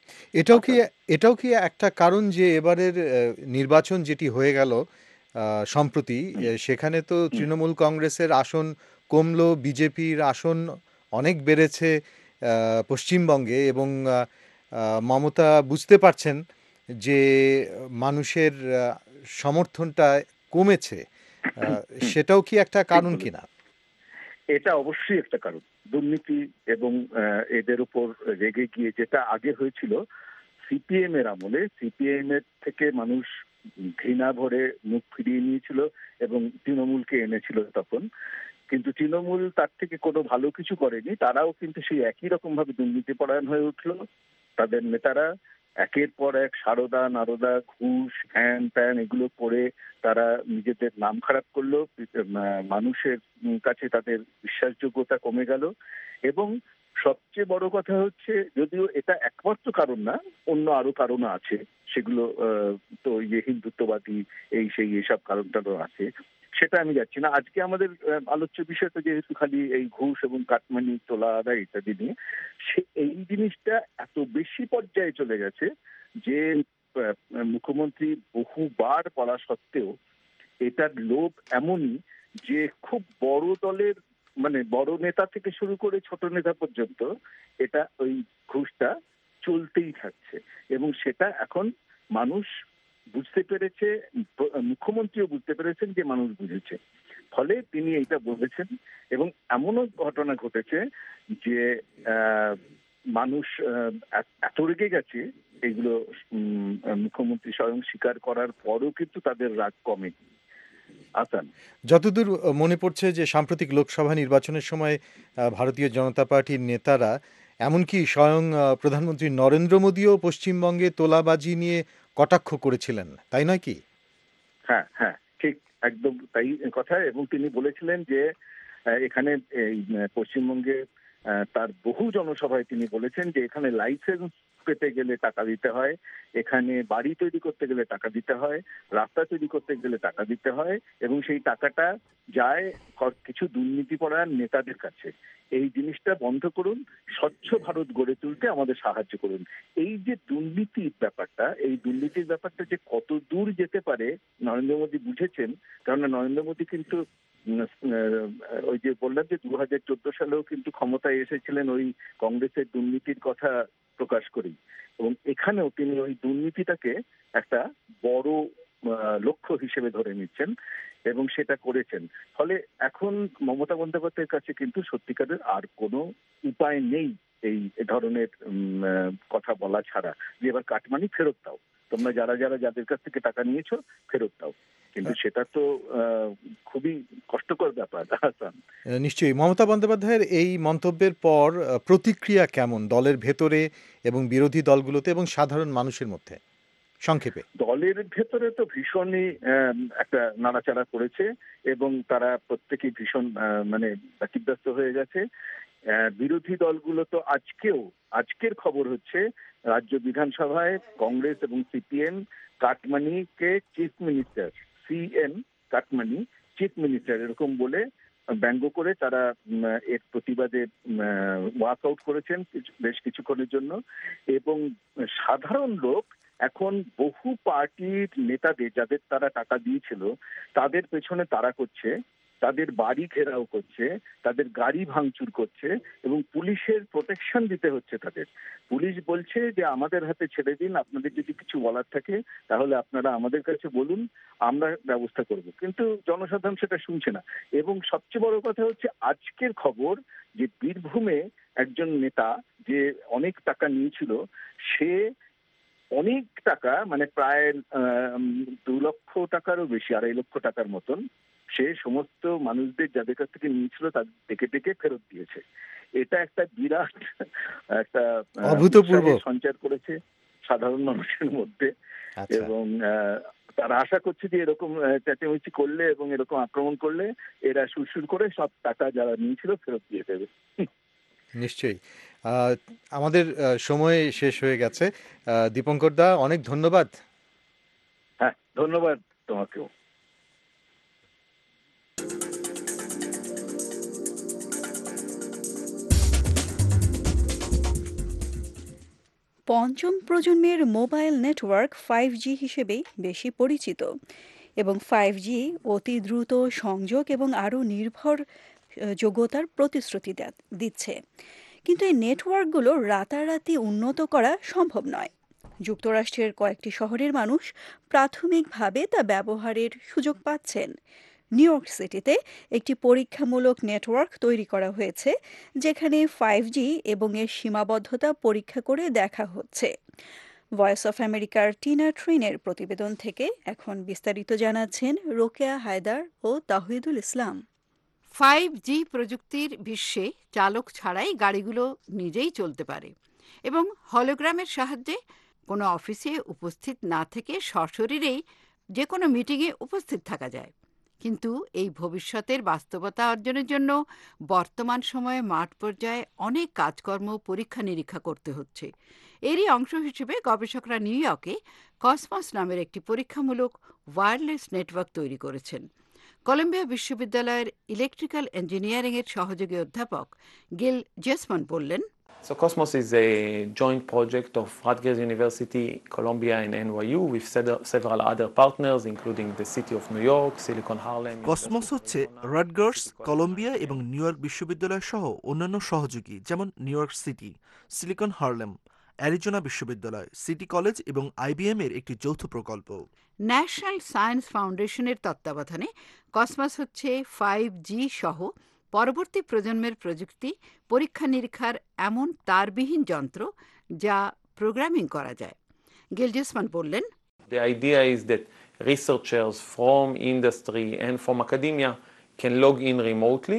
এটাও কি একটা কারণ যে এবারের নির্বাচন যেটি হয়ে গেল সম্প্রতি, সেখানে তো তৃণমূল কংগ্রেসের আসন কমলো, বিজেপির আসন অনেক বেড়েছে পশ্চিমবঙ্গে, এবং মমতা বুঝতে পারছেন যে মানুষের সমর্থনটা কমেছে, সেটাও কি একটা কারণ কিনা? এটা অবশ্যই একটা কারণ। দুর্নীতি এবং এদের উপর রেগে গিয়ে, যেটা আগে হয়েছিল সিপিএম এর আমলে, সিপিএম এর থেকে মানুষ ঘৃণা ভরে মুখ ফিরিয়ে নিয়েছিল এবং তৃণমূলকে এনেছিল তখন, কিন্তু তৃণমূল তার থেকে কোনো ভালো কিছু করেনি। তারাও কিন্তু সেই একই রকম ভাবে দুর্নীতিপরায়ণ হয়ে উঠলো। তাদের নেতারা একের পর এক সারদা নারদা, ঘুষ, হ্যান ত্যান এগুলো করে তারা নিজেদের নাম খারাপ করলো, মানুষের কাছে তাদের বিশ্বাসযোগ্যতা কমে গেল। এবং সবচেয়ে বড় কথা হচ্ছে, যদিও এটা একমাত্র কারণ না, অন্য আরো কারণ আছে, সেগুলো তো হিন্দুত্ববাদী এই সেই এসব কারণটারও আছে, সেটা আমি যাচ্ছি না। আজকে আমাদের আলোচ্য বিষয় তো যেহেতু খালি এই ঘুষ এবং কাটমানি, তোলা আদায় ইত্যাদি নিয়ে, এই জিনিসটা এত বেশি পর্যায়ে চলে গেছে যে মুখ্যমন্ত্রী বহুবার বলা সত্ত্বেও এটার লোভ এমনই যে খুব বড় দলের, মানে বড় নেতা থেকে শুরু করে ছোট নেতা পর্যন্ত এটা ওই ঘুষটা চলতেই থাকছে, এবং সেটা এখন মানুষ বুঝতে পেরেছে, মুখ্যমন্ত্রীও বুঝতে পেরেছেন যে মানুষ বুঝেছে, ফলে তিনি এইটা বলেছেন। এবং এমনও ঘটনা ঘটেছে যে মানুষ এত রেগে গেছে এইগুলো মুখ্যমন্ত্রী স্বয়ং স্বীকার করার পরও কিন্তু তাদের রাগ কমেনি। যতদূর মনে পড়ছে যে সাম্প্রতিক লোকসভা নির্বাচনের সময় ভারতীয় জনতা পার্টির নেতারা, এমনকি স্বয়ং প্রধানমন্ত্রী নরেন্দ্র মোদীও পশ্চিমবঙ্গে তোলাবাজি নিয়ে কটাক্ষ করেছিলেন, তাই নয় কি? হ্যাঁ হ্যাঁ, ঠিক একদম তাই কথা। এবং তিনি বলেছিলেন যে এখানে এই পশ্চিমবঙ্গে তার বহু জনসভায় তিনি বলেছেন যে এখানে লাইসেন্স পেতে গেলে টাকা দিতে হয়, এখানে বাড়ি তৈরি করতে গেলে টাকা দিতে হয়, রাস্তা তৈরি করতে গেলে টাকা দিতে হয়, এবং সেই টাকাটা যায় কিছু দুর্নীতিপরায়ণ নেতাদের কাছে। এই জিনিসটা বন্ধ করুন, স্বচ্ছ ভারত গড়ে তুলতে আমাদের সাহায্য করুন। এই যে দুর্নীতির ব্যাপারটা, এই দুর্নীতির ব্যাপারটা যে কত দূর যেতে পারে নরেন্দ্র মোদী বুঝেছেন। কেননা নরেন্দ্র মোদী কিন্তু ওই যে বললাম যে 2014 সালেও কিন্তু ক্ষমতায় এসেছিলেন ওই কংগ্রেসের দুর্নীতির কথা প্রকাশ করেই, এবং এখানেও তিনি ওই দুর্নীতিটাকে একটা বড় লক্ষ্য হিসেবে ধরে নিচ্ছেন এবং সেটা করেছেন। ফলে এখন মমতা বন্দ্যোপাধ্যায়ের কাছে কিন্তু সত্যিকারের আর কোনো উপায় নেই এই ধরনের কথা বলা ছাড়া, যে এবার কাটমানি ফেরত দাও, তোমরা যাদের কাছ থেকে টাকা নিয়েছো ফেরত দাও। কিন্তু সেটা তো খুবই কষ্টকর ব্যাপার। নিশ্চয়ই মমতা বন্দ্যোপাধ্যায়ের এই মন্তব্যের পর প্রতিক্রিয়া কেমন দলের ভেতরে এবং বিরোধী দলগুলোতে এবং সাধারণ মানুষের মধ্যে, সংক্ষেপে? দলের ভেতরে তো ভীষণই একটা নাড়াচাড়া করেছে এবং তারা প্রত্যেকেই ভীষণ মানে ব্যতিব্যস্ত হয়ে গেছে। বিরোধী দলগুলো তো আজকের খবর হচ্ছে রাজ্য বিধানসভায় কংগ্রেস এবং সিপিএম কাটমানিকে chief minister, CM cut money chief minister এরকম বলে ব্যঙ্গ করে তারা এর প্রতিবাদে ওয়াকআউট করেছেন বেশ কিছুক্ষণের জন্য। এবং সাধারণ লোক এখন বহু পার্টির নেতাদের, যাদের তারা টাকা দিয়েছিল, তাদের পেছনে তাড়া করছে, তাদের বাড়ি ঘেরাও করছে, তাদের গাড়ি ভাঙচুর করছে এবং পুলিশের প্রোটেকশন দিতে হচ্ছে তাদের। পুলিশ বলছে যে আমাদের হাতে ছেড়ে দিন, আপনাদের যদি কিছু বলার থাকে তাহলে আপনারা আমাদের কাছে বলুন, আমরা ব্যবস্থা করব। কিন্তু জনসাধারণ সেটা শুনছে না। এবং সবচেয়ে বড় কথা হচ্ছে আজকের খবর যে বীরভূমে একজন নেতা যে অনেক টাকা নিয়েছিল, সে অনেক টাকা মানে প্রায় 2 লক্ষ টাকারও বেশি, 2.5 লক্ষ টাকার মতন সে সমস্ত মানুষদের যাদের কাছ থেকে নিয়েছিল তাদের ডেকে ডেকে ফেরত দিয়েছে। এটা একটা বিরাট একটা অভূতপূর্ব সঞ্চার করেছে সাধারণ মানুষের মধ্যে। এবং তারা আশা করছে যে এরকম চেঁচামেচি করলে এবং এরকম আক্রমণ করলে এরা সুরসুর করে সব টাকা যারা নিয়েছিল ফেরত দিয়ে দেবে। নিশ্চয়ই। আমাদের সময় শেষ হয়ে গেছে। দীপঙ্কর দা, অনেক ধন্যবাদ। হ্যাঁ, ধন্যবাদ তোমাকেও। পঞ্চম প্রজন্মের মোবাইল নেটওয়ার্ক 5G হিসেবেই বেশি পরিচিত এবং 5G অতি দ্রুত সংযোগ এবং আরও নির্ভর যোগ্যতার প্রতিশ্রুতি দিচ্ছে। কিন্তু এই নেটওয়ার্কগুলো রাতারাতি উন্নত করা সম্ভব নয়। যুক্তরাষ্ট্রের কয়েকটি শহরের মানুষ প্রাথমিকভাবে তা ব্যবহারের সুযোগ পাচ্ছেন। নিউ ইয়র্ক সিটিতে একটি পরীক্ষামূলক নেটওয়ার্ক তৈরি করা হয়েছে, যেখানে 5G এবং এর সীমাবদ্ধতা পরীক্ষা করে দেখা হচ্ছে। ভয়েস অফ আমেরিকার টিনা ট্রিনের প্রতিবেদন থেকে এখন বিস্তারিত জানাচ্ছেন রোকেয়া হায়দার ও তাহিদুল ইসলাম। 5G প্রযুক্তির বিশ্বে চালক ছাড়াই গাড়িগুলো নিজেই চলতে পারে এবং হলোগ্রামের সাহায্যে কোনো অফিসে উপস্থিত না থেকে সশরীরেই যে কোনো মিটিংয়ে উপস্থিত থাকা যায়। কিন্তু এই ভবিষ্যতের বাস্তবতা অর্জনের জন্য বর্তমান সময়ে মাঠ পর্যায়ে অনেক কাজকর্ম পরীক্ষা নিরীক্ষা করতে হচ্ছে। এরই অংশ হিসেবে গবেষকরা নিউ ইয়র্কে কসমস নামের একটি পরীক্ষামূলক ওয়্যারলেস নেটওয়ার্ক তৈরি করেছেন। কলম্বিয়া বিশ্ববিদ্যালয়ের ইলেকট্রিক্যাল ইঞ্জিনিয়ারিংয়ের সহযোগী অধ্যাপক গিল জেসমান বললেন, So Cosmos is a joint project of Rutgers University, Columbia and NYU with several other partners including the City of New York, Silicon Harlem. Cosmos হচ্ছে রাটগার্স, কলম্বিয়া এবং New York বিশ্ববিদ্যালয় সহ অন্যান্য সহযোগী যেমন New York City, Silicon Harlem, Arizona বিশ্ববিদ্যালয়, City College এবং IBM এর একটি যৌথ প্রকল্প। ন্যাশনাল সায়েন্স ফাউন্ডেশনের তত্ত্বাবধানে কসমস হচ্ছে 5G সহ পরবর্তী প্রজন্মের প্রযুক্তি পরীক্ষা নিরীক্ষার এমন তারবিহীন যন্ত্র যা প্রোগ্রামিং করা যায়। গিল জেসমান বললেন, The idea is that researchers from industry and from academia can log in remotely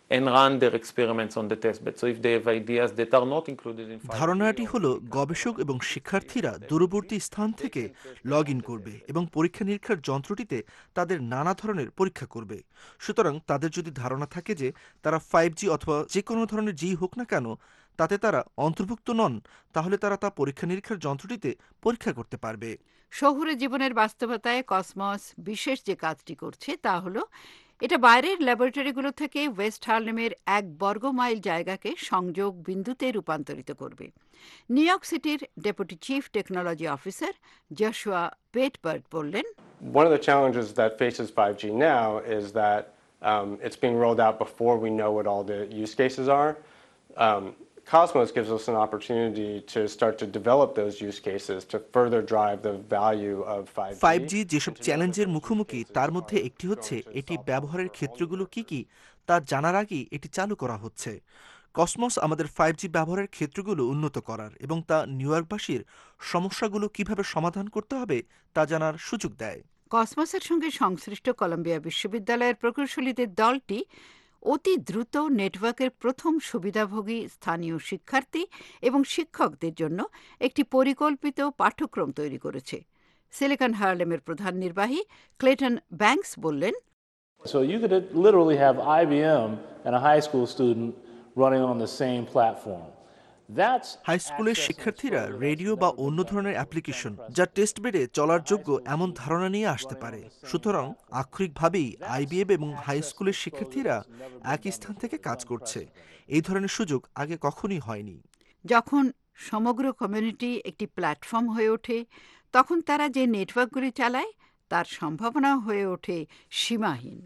and run their experiments on the testbed. So if they have ideas that are not included in 5G, ধারণাটি হলো গবেষক এবং শিক্ষার্থীরা দূরবর্তী স্থান থেকে log in করবে এবং পরীক্ষা নিরীক্ষার যন্ত্রটিতে তাদের নানা ধরনের পরীক্ষা করবে। সুতরাং তাদের যদি ধারণা থাকে যে তারা 5G অথবা যে কোনো ধরনের জি হোক না কেন তাতে তারা অন্তর্ভুক্ত নন, তাহলে তারা তা পরীক্ষা নিরীক্ষার যন্ত্রটিতে পরীক্ষা করতে পারবে। শহুরে জীবনের বাস্তবতায় কসমস বিশেষ যে কাজটি করছে তা হলো এটা বাইরের ল্যাবরেটরিগুলো থেকে ওয়েস্ট হার্লেমের 1 বর্গ মাইল জায়গাকে সংযোগ বিন্দুতে রূপান্তরিত করবে। নিউ ইয়র্ক সিটির deputy chief technology officer Joshua Breitbart বললেন, One of the challenges that faces 5G now is that it's being rolled out before we know what all the use cases are. Cosmos gives us an opportunity to start to develop those use cases to further drive the value of 5G. 5G যেসব চ্যালেঞ্জের মুখোমুখি তার মধ্যে একটি হচ্ছে এটি ব্যবহারের ক্ষেত্রগুলো কি কি তা জানার আগেই এটি চালু করা হচ্ছে। কসমস আমাদের 5G ব্যবহারের ক্ষেত্রগুলো উন্নত করার এবং তা নিউ ইয়র্কবাসীর সমস্যাগুলো কিভাবে সমাধান করতে হবে তা জানার সুযোগ দেয়। কসমসের সঙ্গে সংশ্লিষ্ট কলম্বিয়া বিশ্ববিদ্যালয়ের প্রকৌশলীদের দলটি অতি দ্রুত নেটওয়ার্কের প্রথম সুবিধাভোগী স্থানীয় শিক্ষার্থী এবং শিক্ষকদের জন্য একটি পরিকল্পিত পাঠ্যক্রম তৈরি করেছে। সিলিকন হার্লেমের প্রধান নির্বাহী ক্লেটন ব্যাংকস বললেন, So you could literally have IBM and a high school student running on the same platform. High স্কুলের শিক্ষার্থীরা রেডিও বা অন্য ধরনের অ্যাপ্লিকেশন যা টেস্ট বেডে চলার যোগ্য এমন ধারণা নিয়ে আসতে পারে। সুতরাং আক্ষরিকভাবেই আইবিএম এবং হাই স্কুলের শিক্ষার্থীরা একই স্থান থেকে কাজ করছে। এই ধরনের সুযোগ আগে কখনোই হয়নি। যখন সমগ্র কমিউনিটি একটি প্ল্যাটফর্ম হয়ে ওঠে তখন তারা যে নেটওয়ার্কগুলি চালায় তার সম্ভাবনা হয়ে ওঠে সীমাহীন।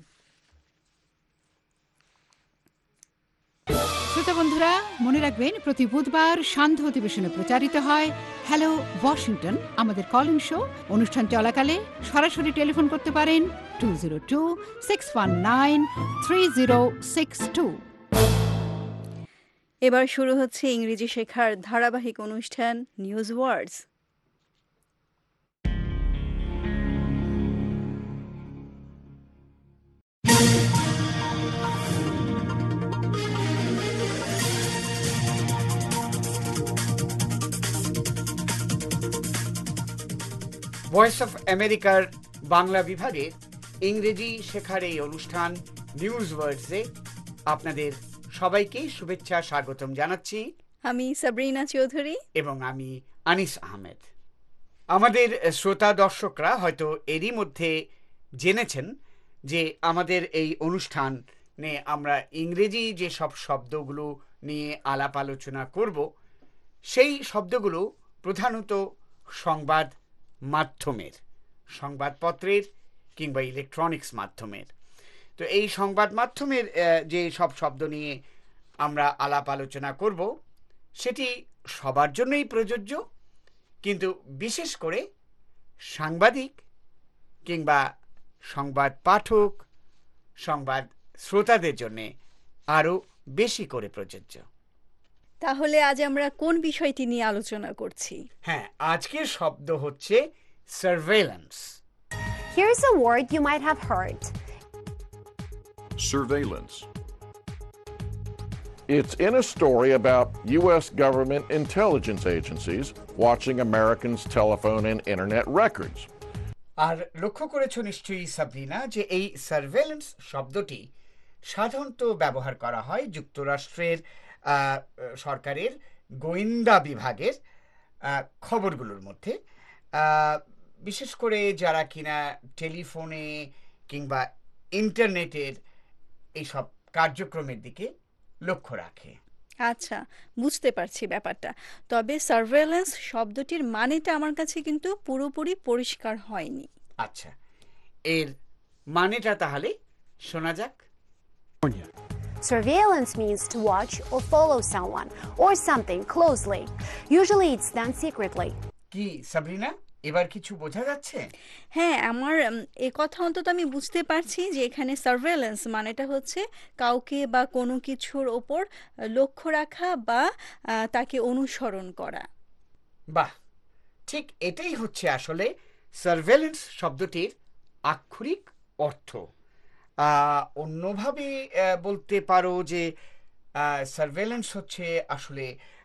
শ্রোতা বন্ধুরা, মনে রাখবেন প্রতি বুধবার সান্ধ্য অধিবেশনে প্রচারিত হয় হ্যালো ওয়াশিংটন আমাদের কল ইন শো। অনুষ্ঠান চলাকালে সরাসরি টেলিফোন করতে পারেন 202-619-3062। এবার শুরু হচ্ছে ইংরেজি শেখার ধারাবাহিক অনুষ্ঠান নিউজ ওয়ার্ডস। ভয়েস অফ আমেরিকার বাংলা বিভাগের ইংরেজি শেখার এই অনুষ্ঠান নিউজ ওয়ার্ডসে আপনাদের সবাইকে শুভেচ্ছা স্বাগতম জানাচ্ছি। আমি সাবরিনা চৌধুরী এবং আমি আনিস আহমেদ। আমাদের শ্রোতা দর্শকরা হয়তো এরই মধ্যে জেনেছেন যে আমাদের এই অনুষ্ঠানে আমরা ইংরেজি যে সব শব্দগুলো নিয়ে আলাপ আলোচনা করব সেই শব্দগুলো প্রধানত সংবাদ মাধ্যমের, সংবাদপত্রের কিংবা ইলেকট্রনিক্স মাধ্যমের। তো এই সংবাদ মাধ্যমের যে সব শব্দ নিয়ে আমরা আলাপ আলোচনা করব সেটি সবার জন্যই প্রযোজ্য, কিন্তু বিশেষ করে সাংবাদিক কিংবা সংবাদ পাঠক, সংবাদ শ্রোতাদের জন্যে আরও বেশি করে প্রযোজ্য। তাহলে আজ আমরা কোন বিষয়টি নিয়ে আলোচনা করছি? হ্যাঁ, আজকের শব্দ হচ্ছে surveillance. Here's a word you might have heard. Surveillance. It's in a story about U.S. government intelligence agencies watching Americans' telephone and internet records. আর লক্ষ্য করেছো নিশ্চয়ই সাবরিনা যে এই সার্ভেইলেন্স শব্দটি সাধারণত ব্যবহার করা হয় যুক্তরাষ্ট্রের সরকারের গোয়েন্দা বিভাগের খবরগুলোর মধ্যে, বিশেষ করে যারা কিনা টেলিফোনে কিংবা ইন্টারনেটের এইসব কার্যক্রমের দিকে লক্ষ্য রাখে। আচ্ছা, বুঝতে পারছি ব্যাপারটা। তবে সার্ভেইলেন্স শব্দটির মানেটা আমার কাছে কিন্তু পুরোপুরি পরিষ্কার হয়নি। আচ্ছা, এর মানেটা তাহলে শোনা যাক। Surveillance means to watch or follow someone or something closely. Usually it's done secretly. কি সাবরিনা, এবার কিছু বোঝা যাচ্ছে? হ্যাঁ, আমার কথা অন্তত আমি বুঝতে পারছি যে এখানে সার্ভেইলেন্স মানেটা হচ্ছে কাউকে বা কোনো কিছুর ওপর লক্ষ্য রাখা বা তাকে অনুসরণ করা। বাহ, ঠিক এটাই হচ্ছে আসলে সার্ভেইলেন্স শব্দটির আক্ষরিক অর্থ। অন্যভাবে বলতে পারো যে সার্ভেলেন্স হচ্ছে আসলে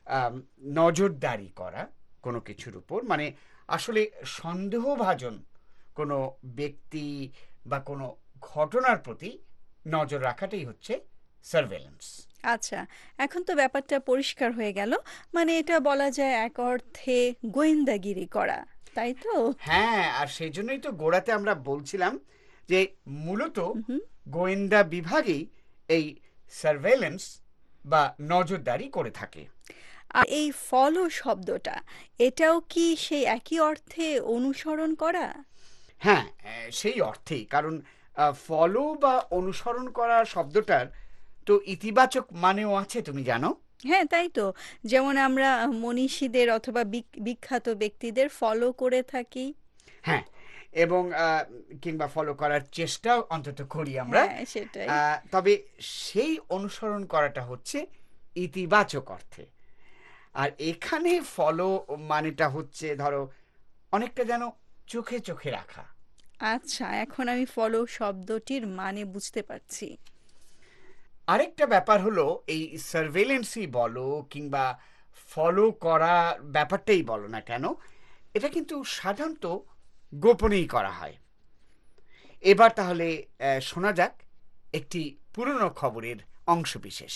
নজরদারি করা কোনো কিছুর উপর, মানে আসলে সন্দেহভাজন কোনো ব্যক্তি বা কোনো ঘটনার প্রতি নজর রাখাটাই হচ্ছে সার্ভেলেন্স। আচ্ছা, এখন তো ব্যাপারটা পরিষ্কার হয়ে গেল। মানে এটা বলা যায় এক অর্থে গোয়েন্দাগিরি করা, তাই তো? হ্যাঁ, আর সেই জন্যই তো গোড়াতে আমরা বলছিলাম যে মূলত গোয়েন্দা বিভাগেই এই সার্ভেলেন্স বা নজরদারি করে থাকে। আর এই ফলো শব্দটা, এটাও কি সেই একই অর্থে অনুসরণ করা? হ্যাঁ, সেই অর্থেই। কারণ ফলো বা অনুসরণ করা শব্দটার তো ইতিবাচক মানেও আছে, তুমি জানো। হ্যাঁ, তাই তো। যেমন আমরা মনীষীদের অথবা বিখ্যাত ব্যক্তিদের ফলো করে থাকি। হ্যাঁ, এবং কিংবা ফলো করার চেষ্টাও অন্তত করি আমরা। হ্যাঁ, সেটাই। তবে সেই অনুসরণ করাটা হচ্ছে ইতিবাচক অর্থে। আর এখানে ফলো মানেটা হচ্ছে ধরো অনেকটা যেন চোখে চোখে রাখা। আচ্ছা, এখন আমি ফলো শব্দটির মানে বুঝতে পারছি। আরেকটা ব্যাপার হলো এই সার্ভেলেন্সই বলো কিংবা ফলো করা ব্যাপারটাই বলো না কেন, এটা কিন্তু সাধারণত গোপনেই করা হয়। এবার তাহলে শোনা যাক একটি পুরনো খবরের অংশবিশেষ।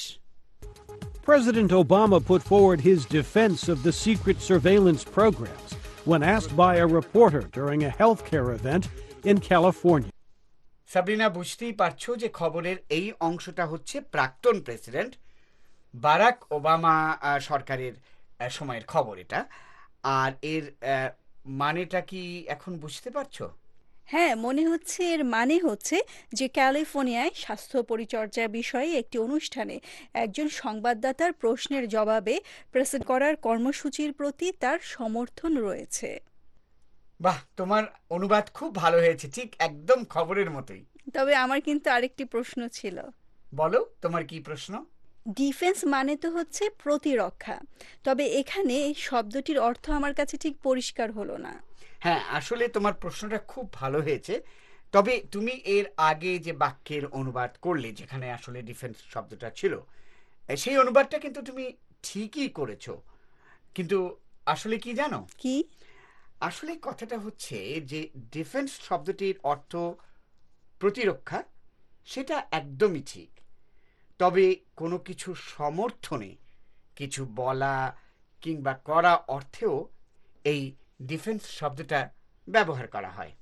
President Obama put forward his defense of the secret surveillance programs when asked by a reporter during a healthcare event in California. Sabrina, বুঝতেই পারছো যে খবরের এই অংশটা হচ্ছে প্রাক্তন প্রেসিডেন্ট বারাক ওবামা সরকারের সময়ের খবর এটা। আর এর মানেটা কি এখন বুঝতে পারছো? হ্যাঁ, মনে হচ্ছে এর মানে হচ্ছে যে ক্যালিফোর্নিয়ায় স্বাস্থ্য পরিচর্যা বিষয়ে একটি অনুষ্ঠানে একজন সংবাদদাতার প্রশ্নের জবাবে প্রেসেন্ট করার কর্মসূচির প্রতি তার সমর্থন রয়েছে। বাহ, তোমার অনুবাদ খুব ভালো হয়েছে, ঠিক একদম খবরের মতোই। তবে আমার কিন্তু আরেকটি প্রশ্ন ছিল। বলো, তোমার কি প্রশ্ন? ডিফেন্স মানে তো হচ্ছে প্রতিরক্ষা, তবে এখানে এই শব্দটির অর্থ আমার কাছে ঠিক পরিষ্কার হলো না। হ্যাঁ, আসলে তোমার প্রশ্নটা খুব ভালো হয়েছে। তবে তুমি এর আগে যে বাক্যের অনুবাদ করলে যেখানে আসলে ডিফেন্স শব্দটা ছিল, সেই অনুবাদটা কিন্তু তুমি ঠিকই করেছো। কিন্তু আসলে কি জানো? কি? আসলে কথাটা হচ্ছে যে ডিফেন্স শব্দটির অর্থ প্রতিরক্ষা, সেটা একদমই ঠিক। তবে কোনো কিছু সমর্থনে কিছু বলা কিংবা করা অর্থেও এই ডিফেন্স শব্দটা ব্যবহার করা হয়।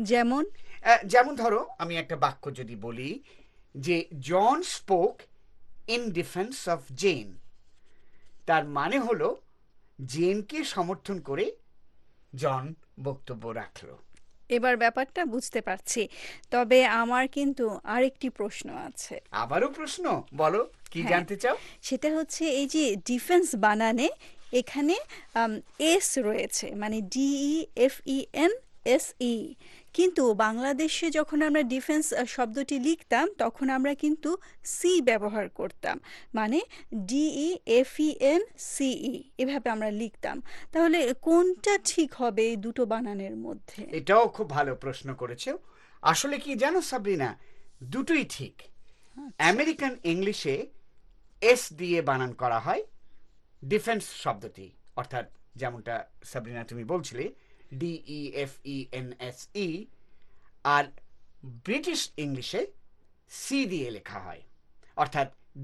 যেমন ধরো, আমি একটা বাক্য যদি বলি যে John spoke in defence of Jane, তার মানে হলো জেনকে সমর্থন করে জন বক্তব্য রাখলো। এবার ব্যাপারটা বুঝতে পারছি। তবে আমার কিন্তু আরেকটি প্রশ্ন আছে। আবারও প্রশ্ন? বলো, কি জানতে চাও? সেটা হচ্ছে এই যে ডিফেন্স বানানে এখানে এস রয়েছে, মানে DEFENSE, কিন্তু বাংলাদেশে যখন আমরা ডিফেন্স শব্দটি লিখতাম তখন আমরা কিন্তু সি ব্যবহার করতাম, মানে DEFENCE এভাবে আমরা লিখতাম। তাহলে কোনটা ঠিক হবে এই দুটো বানানের মধ্যে? এটাও খুব ভালো প্রশ্ন করেছো। আসলে কি জানো সাবরিনা, দুটোই ঠিক। আমেরিকান ইংলিশে এস দিয়ে বানান করা হয় ডিফেন্স শব্দটি, অর্থাৎ যেমনটা সাবরিনা তুমি বলছিলে DEFENSE, আর ব্রিটিশ ইংলিশে সি দিয়ে লেখা হয়, অর্থাৎ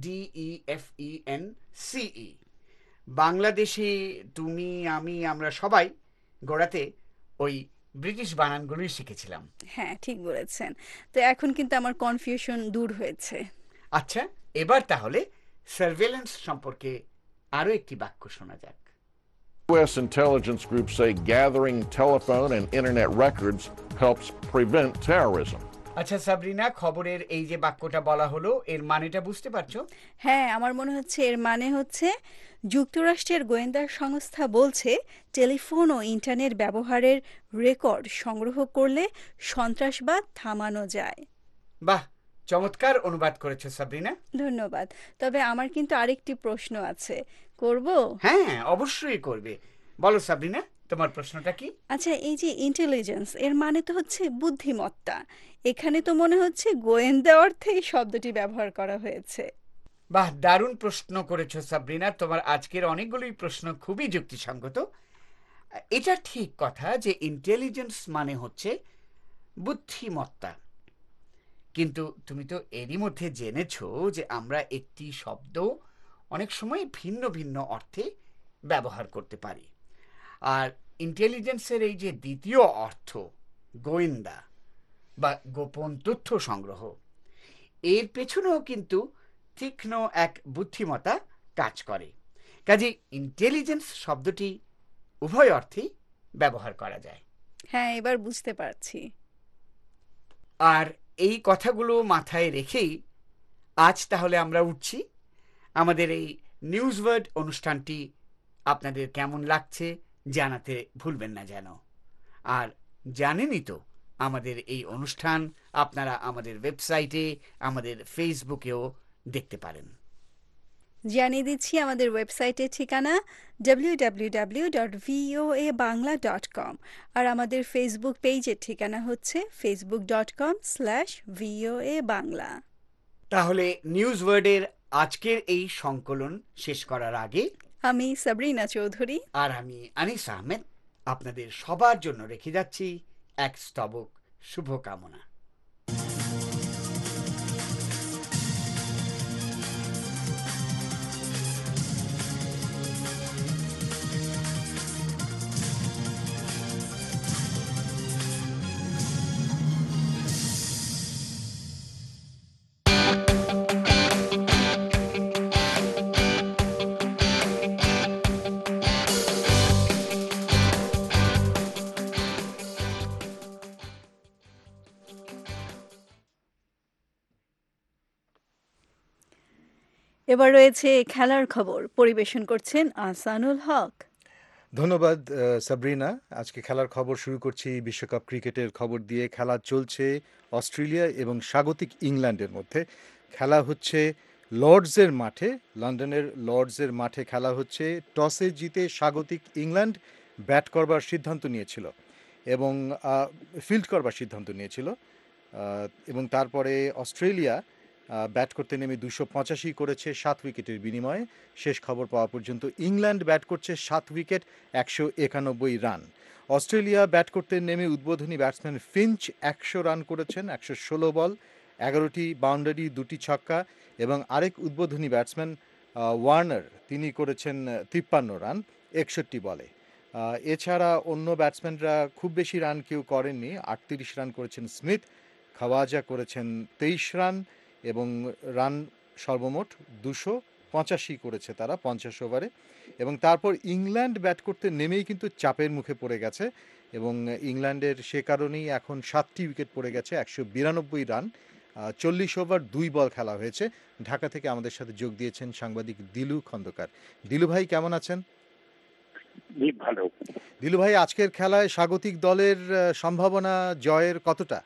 DEFENCE। বাংলাদেশি তুমি, আমি, আমরা সবাই গোড়াতে ওই ব্রিটিশ বানানগুলোই শিখেছিলাম। হ্যাঁ, ঠিক বলেছেন। তো এখন কিন্তু আমার কনফিউশন দূর হয়েছে। আচ্ছা, এবার তাহলে সার্ভেলেন্স সম্পর্কে আরো একটি বাক্য শোনা যাক। U.S. intelligence groups say gathering telephone and internet records helps prevent terrorism. আচ্ছা সাবরিনা, খবরের এই যে বাক্যটা বলা হলো, এর মানেটা বুঝতে পারছো? হ্যাঁ, আমার মনে হচ্ছে এর মানে হচ্ছে যুক্তরাষ্ট্রের গোয়েন্দা সংস্থা বলছে টেলিফোন ও ইন্টারনেট ব্যবহারের রেকর্ড সংগ্রহ করলে সন্ত্রাসবাদ থামানো যায়। বাহ, চমৎকার অনুবাদ করেছো সাবরিনা। ধন্যবাদ। তবে আমার কিন্তু আরেকটি প্রশ্ন আছে, করব? হ্যাঁ, অবশ্যই করবে। বলো সাবরিনা, তোমার প্রশ্নটা কি? আচ্ছা, এই যে ইন্টেলিজেন্স এর মানে তো হচ্ছে বুদ্ধিমত্তা, এখানে তো মনে হচ্ছে গোয়েন্দা অর্থে এই শব্দটি ব্যবহার করা হয়েছে। বাহ, দারুণ প্রশ্ন করেছো সাবরিনা। তোমার আজকের অনেকগুলোই প্রশ্ন খুবই যুক্তিসঙ্গত। এটা ঠিক কথা যে ইন্টেলিজেন্স মানে হচ্ছে বুদ্ধিমত্তা, কিন্তু তুমি তো এরই মধ্যে জেনেছো যে আমরা একটি শব্দ অনেক সময় ভিন্ন ভিন্ন অর্থে ব্যবহার করতে পারি। আর ইন্টেলিজেন্সের এই যে দ্বিতীয় অর্থ গোয়েন্দা বা গোপন তথ্য সংগ্রহ, এর পেছনেও কিন্তু তীক্ষ্ণ এক বুদ্ধিমত্তা কাজ করে। কাজে ইন্টেলিজেন্স শব্দটি উভয় অর্থেই ব্যবহার করা যায়। হ্যাঁ, এবার বুঝতে পারছি। আর এই কথাগুলো মাথায় রেখেই আজ তাহলে আমরা উঠছি। আমাদের এই নিউজ ওয়ার্ড অনুষ্ঠানটি আপনাদের কেমন লাগছে জানাতে ভুলবেন না যেন। আর জানেনই তো, আমাদের এই অনুষ্ঠান আপনারা আমাদের ওয়েবসাইটে, আমাদের ফেসবুকেও দেখতে পারেন। জানিয়ে দিচ্ছি আমাদের ওয়েবসাইটের ঠিকানা www.voabangla.com, আর আমাদের ফেসবুক পেজের ঠিকানা হচ্ছে facebook.com/voa bangla। তাহলে নিউজ ওয়ার্ডের আজকের এই সংকলন শেষ করার আগে আমি সাবরিনা চৌধুরী আর আমি আনিস আহমেদ আপনাদের সবার জন্য রেখে যাচ্ছি এক স্তবক শুভকামনা। এবার রয়েছে খেলার খবর, পরিবেশন করছেন আহসানুল হক। ধন্যবাদ সাবরিনা। আজকে খেলার খবর শুরু করছি বিশ্বকাপ ক্রিকেটের খবর দিয়ে। খেলা চলছে অস্ট্রেলিয়া এবং স্বাগতিক ইংল্যান্ডের মধ্যে। খেলা হচ্ছে লর্ডসের মাঠে, লন্ডনের লর্ডসের মাঠে খেলা হচ্ছে। টসে জিতে স্বাগতিক ইংল্যান্ড ব্যাট করবার সিদ্ধান্ত নিয়েছিল এবং ফিল্ড করবার সিদ্ধান্ত নিয়েছিল, এবং তারপরে অস্ট্রেলিয়া ব্যাট করতে নেমে 285 করেছে 7 উইকেটের বিনিময়ে। শেষ খবর পাওয়া পর্যন্ত ইংল্যান্ড ব্যাট করছে 7 উইকেট 191 রান। অস্ট্রেলিয়া ব্যাট করতে নেমে উদ্বোধনী ব্যাটসম্যান ফিঞ্চ 100 রান করেছেন 116 বল, 11টি বাউন্ডারি, 2টি ছক্কা, এবং আরেক উদ্বোধনী ব্যাটসম্যান ওয়ার্নার, তিনি করেছেন 53 রান 61 বলে। এছাড়া অন্য ব্যাটসম্যানরা খুব বেশি রান কেউ করেননি। 38 রান করেছেন স্মিথ, খাওয়াজা করেছেন 23 রান, এবং রান সর্বমোট 285 করেছে তারা 50 ওভারে। এবং তারপর ইংল্যান্ড ব্যাট করতে নেমেই কিন্তু চাপের মুখে পড়ে গেছে, এবং ইংল্যান্ডের সে কারণেই এখন 7টি উইকেট পড়ে গেছে, 192 রান, 40 ওভার 2 বল খেলা হয়েছে। ঢাকা থেকে আমাদের সাথে যোগ দিয়েছেন সাংবাদিক দিলু খন্দকার। দিলু ভাই, কেমন আছেন? জি, ভালো। দিলু ভাই, আজকের খেলায় স্বাগতিক দলের সম্ভাবনা জয়ের কতটা?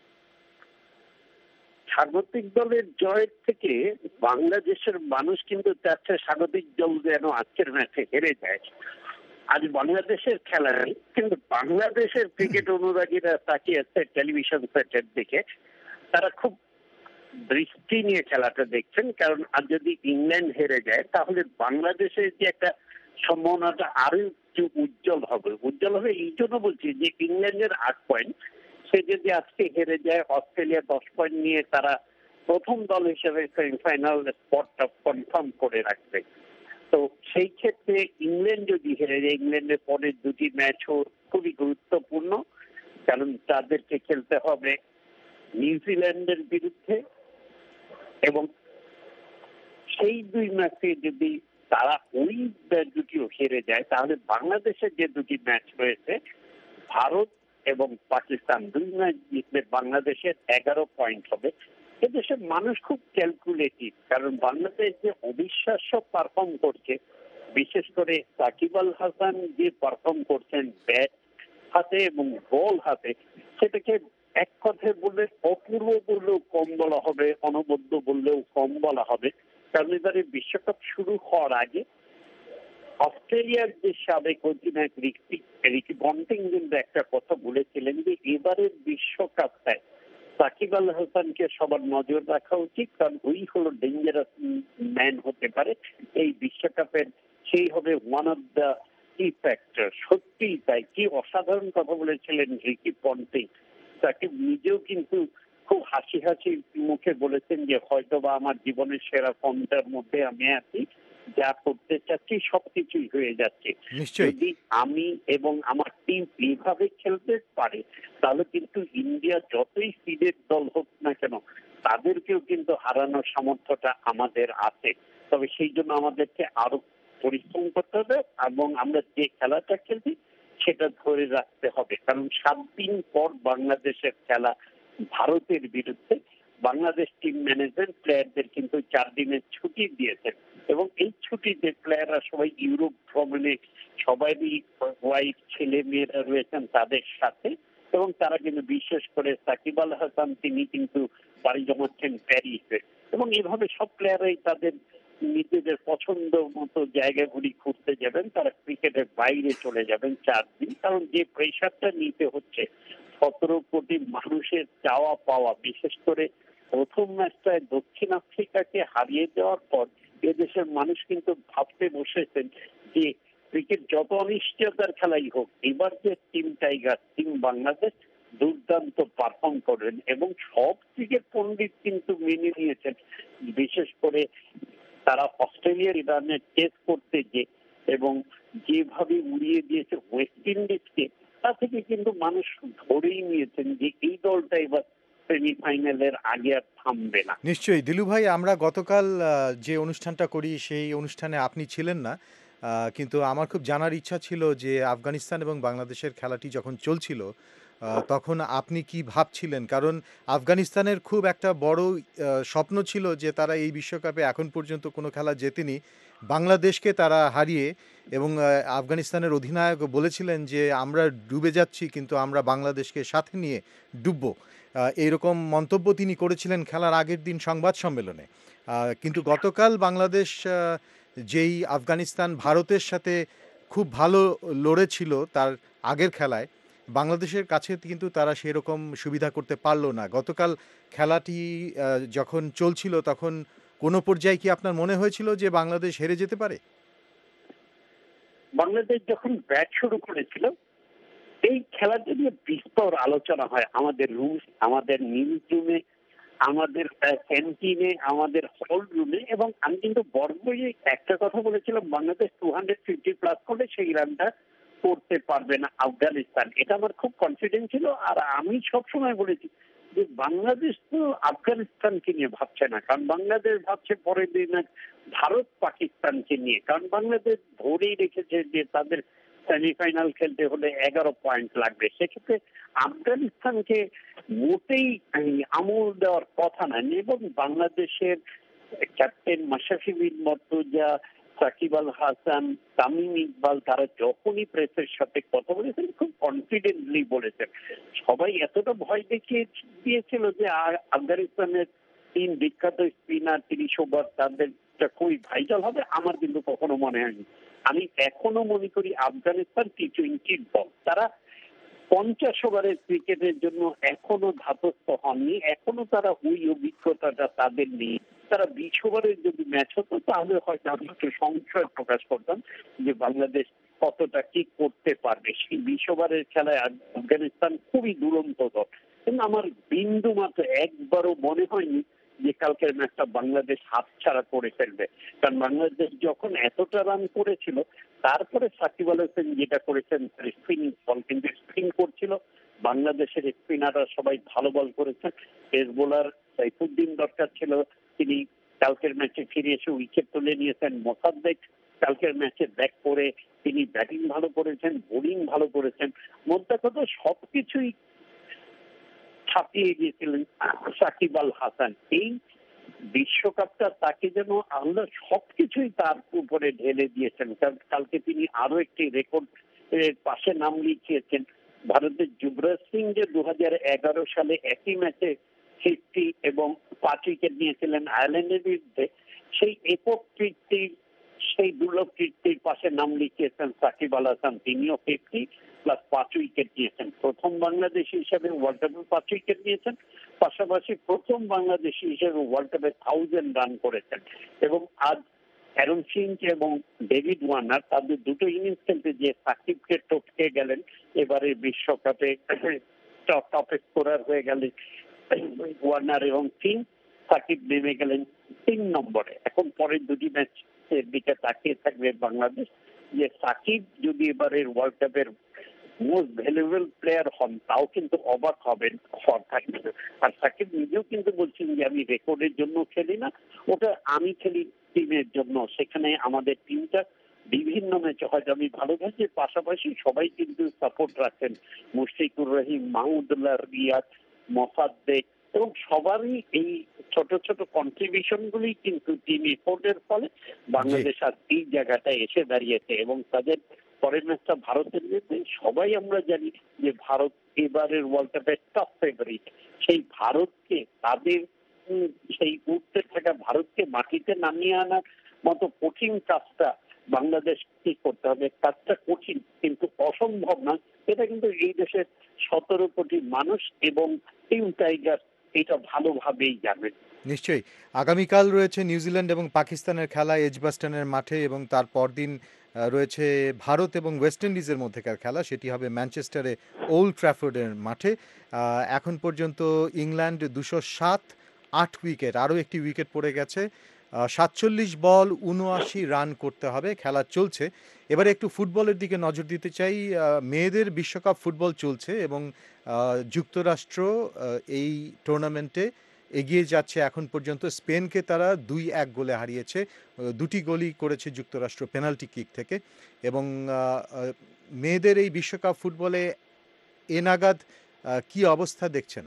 স্বাগতিক দলের জয়ের থেকে বাংলাদেশের মানুষ কিন্তু চাচ্ছে স্বাগতিক দল যেন আজকের ম্যাচে হেরে যায়। আজ বাংলাদেশের খেলা নেই, কিন্তু বাংলাদেশের ক্রিকেট অনুরাগীরা তাকিয়ে আছে টেলিভিশন সেটের দিকে। তারা খুব দৃষ্টি নিয়ে খেলাটা দেখছেন, কারণ আজ যদি ইংল্যান্ড হেরে যায় তাহলে বাংলাদেশের যে একটা সম্ভাবনাটা আরো একটু উজ্জ্বল হবে। এই জন্য বলছি যে ইংল্যান্ডের 8 পয়েন্ট, সে যদি আজকে হেরে যায়, অস্ট্রেলিয়া 10 পয়েন্ট নিয়ে তারা প্রথম দল হিসেবে সেমিফাইনাল স্পটটা কনফার্ম করে রাখবে। তো সেই ক্ষেত্রে ইংল্যান্ড যদি হেরে যায়, ইংল্যান্ডের পরের 2টি ম্যাচও খুবই গুরুত্বপূর্ণ, কারণ তাদেরকে খেলতে হবে নিউজিল্যান্ডের বিরুদ্ধে, এবং সেই 2 ম্যাচে যদি তারা ওই দুটিও হেরে যায় তাহলে বাংলাদেশের যে 2টি ম্যাচ রয়েছে, ভারত এবং পাকিস্তান, 2 ম্যাচ জিতলে বাংলাদেশের 11 পয়েন্ট হবে। এদেশের মানুষ খুব ক্যালকুলেটিভ, কারণ বাংলাদেশ যে অবিশ্বাস্য পারফর্ম করছে, বিশেষ করে সাকিব আল হাসান যে পারফর্ম করছেন ব্যাট হাতে এবং বল হাতে, সেটাকে এক কথায় বললে অপূর্ব বললেও কম বলা হবে, অনবদ্য বললেও কম বলা হবে। কারণ এবারে বিশ্বকাপ শুরু হওয়ার আগে অস্ট্রেলিয়ার যে সাবেক অধিনায়ক রিকি পন্টিং কিন্তু একটা কথা বলেছিলেন যে এবারের বিশ্বকাপটায় সাকিব আল হাসানকে সবার নজর রাখা উচিত, কারণ ওই হলো ডেঞ্জারাস ম্যান হতে পারে এই বিশ্বকাপের, সেই হবে one of the key factor. সত্যিই তাই, কি অসাধারণ কথা বলেছিলেন রিকি পন্টিং। সাকিব নিজেও কিন্তু খুব হাসি হাসি মুখে বলেছেন যে হয়তো বা আমার জীবনের সেরা ফর্মটার মধ্যে আমি আছি, যা করতে চাচ্ছি সবকিছুই হয়ে যাচ্ছে। যদি আমি এবং আমার টিম এইভাবে খেলতে পারে তাহলে কিন্তু ইন্ডিয়া যতই সিডের দল হোক না কেন তাদেরকেও কিন্তু হারানোর সামর্থ্যটা আমাদের আছে। তবে সেই জন্য আমাদেরকে আরো পরিশ্রম করতে হবে এবং আমরা যে খেলাটা খেলছি সেটা ধরে রাখতে হবে, কারণ 7 দিন পর বাংলাদেশের খেলা ভারতের বিরুদ্ধে। বাংলাদেশ টিম ম্যানেজমেন্ট প্লেয়ারদের কিন্তু 4 দিনের ছুটি দিয়েছেন এবং এই ছুটিতে প্লেয়াররা সবাই ইউরোপ ভ্রমণে, সবারই ওয়াইফ ছেলে মেয়েরা রয়েছেন তাদের সাথে, এবং তারা কিন্তু বিশেষ করে সাকিব আল হাসান তিনি কিন্তু বাড়ি জমাচ্ছেন প্যারিসে, এবং এভাবে সব প্লেয়াররাই তাদের নিজেদের পছন্দ মতো জায়গাগুলি ঘুরতে যাবেন, তারা ক্রিকেটের বাইরে চলে যাবেন 4 দিন, কারণ যে প্রেশারটা নিতে হচ্ছে 17 কোটি মানুষের চাওয়া পাওয়া, বিশেষ করে প্রথম ম্যাচটায় দক্ষিণ আফ্রিকাকে হারিয়ে দেওয়ার পর এদেশের মানুষ কিন্তু ভাবতে বসেছেন যে ক্রিকেট যত অনিশ্চয়তার খেলাই হোক এবার যে টিম টাইগার, টিম বাংলাদেশ দুর্দান্ত পারফর্ম করবেন, এবং সব ক্রিকেট পণ্ডিত কিন্তু মেনে নিয়েছেন। বিশেষ করে তারা অস্ট্রেলিয়ার ইরানের টেস্ট করতে যে এবং যেভাবে উড়িয়ে দিয়েছে ওয়েস্ট ইন্ডিজকে, তা থেকে কিন্তু মানুষ ধরেই নিয়েছেন যে এই দলটা এবার সেমিফাইনালের আগে আর থামবে না। নিশ্চয়ই দিলু ভাই, আমরা গতকাল যে অনুষ্ঠানটা করি সেই অনুষ্ঠানে আপনি ছিলেন না, কিন্তু আমার খুব জানার ইচ্ছা ছিল যে আফগানিস্তান এবং বাংলাদেশের খেলাটি যখন চলছিল তখন আপনি কি ভাবছিলেন, কারণ আফগানিস্তানের খুব একটা বড় স্বপ্ন ছিল যে তারা এই বিশ্বকাপে এখন পর্যন্ত কোনো খেলা জেতেনি, বাংলাদেশকে তারা হারিয়ে, এবং আফগানিস্তানের অধিনায়ক বলেছিলেন যে আমরা ডুবে যাচ্ছি কিন্তু আমরা বাংলাদেশকে সাথে নিয়ে ডুববো, এইরকম মন্তব্য তিনি করেছিলেন খেলার আগের দিন সংবাদ সম্মেলনে। কিন্তু গতকাল বাংলাদেশ যেই আফগানিস্তান ভারতের সাথে খুব ভালো লড়েছিল তার আগের খেলায়, বাংলাদেশের কাছে কিন্তু তারা সেরকম সুবিধা করতে পারলো না। গতকাল খেলাটি যখন চলছিল তখন কোনো পর্যায়ে কি আপনার মনে হয়েছিল যে বাংলাদেশ হেরে যেতে পারে? বাংলাদেশ যখন ব্যাট শুরু করেছিল এই খেলাটা নিয়ে বিস্তর আলোচনা হয় আমাদের রুম, আমাদের নিউজ রুমে, আমাদের ক্যান্টিনে, আমাদের হল রুমে, এবং আমি কিন্তু বড়ই একটা কথা বলেছিলাম, বাংলাদেশ 250 প্লাস করলে সেই রানটা করতে পারবে না আফগানিস্তান, এটা আমার খুব কনফিডেন্স ছিল। আর আমি সবসময় বলেছি যে বাংলাদেশ তো আফগানিস্তানকে নিয়ে ভাবছে না, কারণ বাংলাদেশ ভাবছে পরের দিন ভারত পাকিস্তানকে নিয়ে, কারণ বাংলাদেশ ধরেই রেখেছে যে তাদের সেমিফাইনাল খেলতে হলে 11 পয়েন্ট লাগবে। সেক্ষেত্রে আফগানিস্তানকে মোটেই আমল দেওয়ার কথা না, এবং বাংলাদেশের ক্যাপ্টেন মাশরাফি বিন মুর্তজা, সাকিব আল হাসান, তামিম ইকবাল তারা যখনই প্রেসের সাথে কথা বলেছেন খুব কনফিডেন্টলি বলেছেন। সবাই এতটা ভয় দেখিয়ে দিয়েছিল যে আফগানিস্তানের 3 বিখ্যাত স্পিনার 30 ওভার তাদেরটা খুবই ভাইটাল হবে, আমার কিন্তু কখনো মনে হয়নি। আমি এখনো মনে করি আফগানিস্তান T20 দল, তারা 50 ওভারের ক্রিকেটের জন্য এখনো ধাতস্থ হননি, এখনো তারা ওই অভিজ্ঞতাটা তাদের নেই। তারা 20 ওভারের যদি ম্যাচ হতো তাহলে হয়তো আমি একটু সংশয় প্রকাশ করতাম যে বাংলাদেশ কতটা কি করতে পারবে। সেই 20 ওভারের খেলায় আফগানিস্তান খুবই দুরন্ত দল, কিন্তু আমার বিন্দু মাত্র একবারও মনে হয়নি যে কালকের ম্যাচটা বাংলাদেশ হাতছাড়া করে ফেলবে, কারণ বাংলাদেশ যখন এতটা রান করেছিল তারপরে সাকিব আল হাসান যেটা করেছেন স্পিনিং বল কিন্তু স্পিন করছিল, বাংলাদেশের স্পিনাররা সবাই ভালো বল করেছেন। পেস বোলার সাইফুদ্দিন দরকার ছিল, তিনি কালকের ম্যাচে ফিরে এসে উইকেট তুলে নিয়েছেন। মোসাদ্দেক কালকের ম্যাচে ব্যাক করে তিনি ব্যাটিং ভালো করেছেন, বোলিং ভালো করেছেন, মোদ্দা কথা সবকিছুই ছাপিয়ে গিয়েছিলেন সাকিব আল হাসান। এই বিশ্বকাপটা তাকে যেন আল্লাহ সবকিছুই তার উপরে ঢেলে দিয়েছেন, কারণ কালকে তিনি আরো একটি রেকর্ড পাশে নাম লিখিয়েছেন। ভারতের যুবরাজ সিং যে 2011 সালে একই ম্যাচে 50 এবং 5 উইকেট নিয়েছিলেন আয়ারল্যান্ডের বিরুদ্ধে, সেই একক কীর্তির সেই দুর্লভ কীর্তির পাশে নাম লিখিয়েছেন সাকিব আল হাসান, তিনিও 50 প্লাস 5 উইকেট নিয়েছেন। প্রথম বাংলাদেশি হিসেবে ওয়ার্ল্ড কাপে 5 উইকেট নিয়েছেন, পাশাপাশি প্রথম বাংলাদেশি হিসেবে ওয়ার্ল্ড কাপে 1000 রান করেছেন। এবং আজ অ্যারন ফিঞ্চ এবং ডেভিড ওয়ার্নার তাদের দুটো ইনিংস খেলতে যে সাকিবকে টপকে গেলেন এবারে বিশ্বকাপে টপ স্কোরার হয়ে গেলেন ওয়ার্নার এবং ফিঞ্চ। সাকিব নেমে গেলেন 3 নম্বরে। এখন পরের দুটি ম্যাচের দিকে তাকিয়ে থাকবে বাংলাদেশ, যে সাকিব যদি এবারের ওয়ার্ল্ড কাপের মোস্ট ভ্যালুয়েবল প্লেয়ার হন তাও কিন্তু অবাক হবেন থাকবে। আর সাকিব নিজেও কিন্তু বলছেন যে আমি রেকর্ডের জন্য খেলি না, ওটা আমি খেলি টিমের জন্য। সেখানে আমাদের টিমটা বিভিন্ন ম্যাচে হয়তো আমি ভালো খেলছি, পাশাপাশি সবাই কিন্তু সাপোর্ট রাখেন, মুশফিকুর রহিম, মাহমুদুল্লাহ রিয়াদ, মোসাদ্দেক, এবং সবারই এই ছোট ছোট কন্ট্রিবিউশন গুলি কিন্তু টিম এফোর্টের ফলে বাংলাদেশ আর এই জায়গাটায় এসে দাঁড়িয়েছে। এবং তাদের পরের ম্যাচটা ভারতের বিরুদ্ধে। সবাই আমরা জানি যে ভারত এবারের ওয়ার্ল্ড কাপের টপ ফেভারিট। সেই ভারতকে তাদের সেই উঠতে থাকা ভারতকে মাটিতে নামিয়ে আনার মতো কঠিন কাজটা বাংলাদেশকে করতে হবে। কাজটা কঠিন কিন্তু অসম্ভব না, এটা কিন্তু এই দেশের 17 কোটি মানুষ এবং টিম টাইগার এটা ভালোভাবেই জানেন। নিশ্চয়ই। আগামীকাল রয়েছে নিউজিল্যান্ড এবং পাকিস্তানের খেলা এজবাস্টনের মাঠে, এবং তার পরদিন রয়েছে ভারত এবং ওয়েস্ট ইন্ডিজের মধ্যেকার খেলা, সেটি হবে ম্যানচেস্টারে ওল্ড ট্র্যাফোর্ডের মাঠে। এখন পর্যন্ত ইংল্যান্ড 207, 8 উইকেট, আরও একটি উইকেট পড়ে গেছে। 47 বল 79 রান করতে হবে, খেলা চলছে। এবারে একটু ফুটবলের দিকে নজর দিতে চাই। মেয়েদের বিশ্বকাপ ফুটবল চলছে এবং যুক্তরাষ্ট্র এই টুর্নামেন্টে এগিয়ে যাচ্ছে। এখন পর্যন্ত স্পেনকে তারা 2-1 গোলে হারিয়েছে। দুটি গোলই করেছে যুক্তরাষ্ট্র পেনাল্টি কিক থেকে। এবং মেয়েদের এই বিশ্বকাপ ফুটবলে এ নাগাদ কি অবস্থা দেখছেন?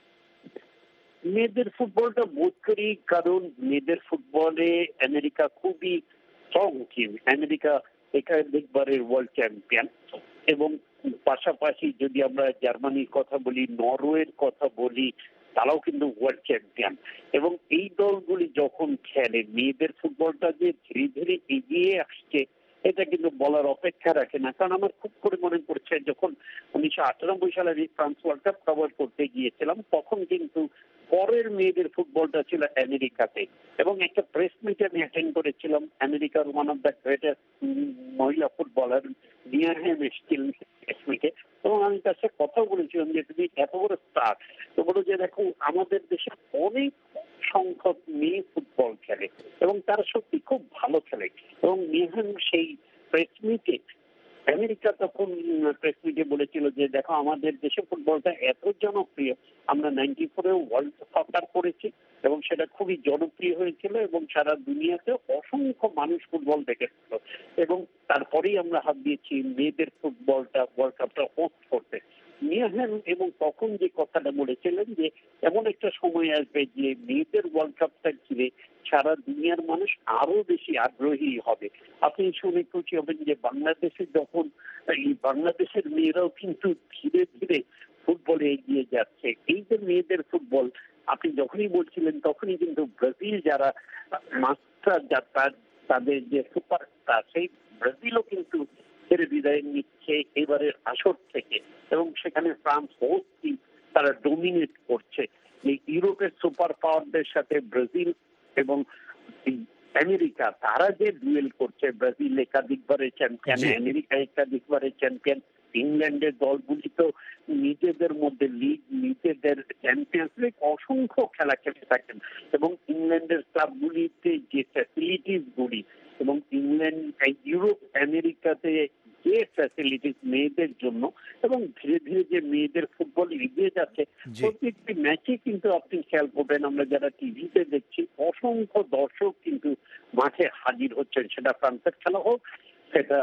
মেয়েদের ফুটবলটা বোধ করি, কারণ মেয়েদের ফুটবলে আমেরিকা খুবই স্ট্রং টিম। আমেরিকা একাধিকবারের ওয়ার্ল্ড চ্যাম্পিয়ন, এবং পাশাপাশি যদি আমরা জার্মানির কথা বলি, নরওয়ের কথা বলি, তারাও কিন্তু ওয়ার্ল্ড চ্যাম্পিয়ন। এবং এই দলগুলি যখন খেলে, মেয়েদের ফুটবলটা যে ধীরে ধীরে এগিয়ে আসছে এটা কিন্তু বলার অপেক্ষা রাখে না। কারণ আমার খুব করে মনে পড়ছে যখন 1998 সালে আমি ফ্রান্স ওয়ার্ল্ড কাপ কভার করতে গিয়েছিলাম, তখন কিন্তু পরের মেয়েদের ফুটবলটা ছিল আমেরিকাতে। এবং একটা প্রেস মিট আমি অ্যাটেন্ড করেছিলাম, আমেরিকার ওয়ান অফ দ্য গ্রেটেস্ট মহিলা ফুটবলার নিয়া হ্যাম এসেছিলেন প্রেস মিটে, এবং আমি তার সাথে কথা বলেছিলাম যে তুমি এত বড় স্টার, তো বলো যে দেখো আমাদের দেশে অনেক সংখ্যক মেয়ে ফুটবল খেলে এবং তারা সত্যি খুব ভালো খেলে। এবং নিহান সেই প্রেস মিটে আমেরিকা তখন প্রেস মিটে বলেছিল যে দেখো আমাদের দেশে ফুটবলটা এত জনপ্রিয়, আমরা 94-এ ওয়ার্ল্ড সকার করেছি এবং সেটা খুবই জনপ্রিয় হয়েছিল এবং সারা দুনিয়াতে অসংখ্য মানুষ ফুটবল দেখেছিল। এবং তারপরেই আমরা হাত দিয়েছি মেয়েদের ফুটবলটা ওয়ার্ল্ড কাপটা হোস্ট করতে। নিয়াহেন এবং তখন যে কথাটা বলেছিলেন যে এমন একটা সময় আসবে যে মেয়েদের ওয়ার্ল্ড কাপটা ঘিরে সারা দুনিয়ার মানুষ আরো বেশি আগ্রহী হবে। আপনি শুনে খুশি হবেন যে বাংলাদেশে যখন এই বাংলাদেশের মেয়েরাও কিন্তু ধীরে ধীরে ফুটবলে এগিয়ে যাচ্ছে। এই যে মেয়েদের ফুটবল আপনি যখনই বলছিলেন তখনই কিন্তু ব্রাজিল যারা মাস্টার তাদের যে সুপারস্টার, সেই ব্রাজিলও কিন্তু ছেড়ে বিদায় নিচ্ছে এবারের আসর থেকে, এবং সেখানে ফ্রান্স হোস্ট তারা ডোমিনেট করছে। এই ইউরোপের সুপার পাওয়ারদের সাথে ব্রাজিল এবং আমেরিকা তারা যে ডুয়েল করছে, ব্রাজিল একাধিকবারের চ্যাম্পিয়ন, আমেরিকা একাধিকবারের চ্যাম্পিয়ন, ইংল্যান্ডের দলগুলি তো নিজেদের মধ্যে লিগ, নিজেদের চ্যাম্পিয়ন্স লিগ অসংখ্য খেলা খেলে থাকেন। এবং ইংল্যান্ডের ক্লাবগুলিতে যে ফ্যাসিলিটিস গুলি এবং ইংল্যান্ড ইউরোপ আমেরিকাতে যে ফ্যাসিলিটিস মেয়েদের জন্য, এবং ধীরে ধীরে যে মেয়েদের ফুটবল এগিয়ে যাচ্ছে, প্রত্যেকটি ম্যাচে কিন্তু আপনি খেয়াল করবেন আমরা যারা টিভিতে দেখছি অসংখ্য দর্শক কিন্তু মাঠে হাজির হচ্ছেন, সেটা ফ্রান্সের খেলা হোক, সেটা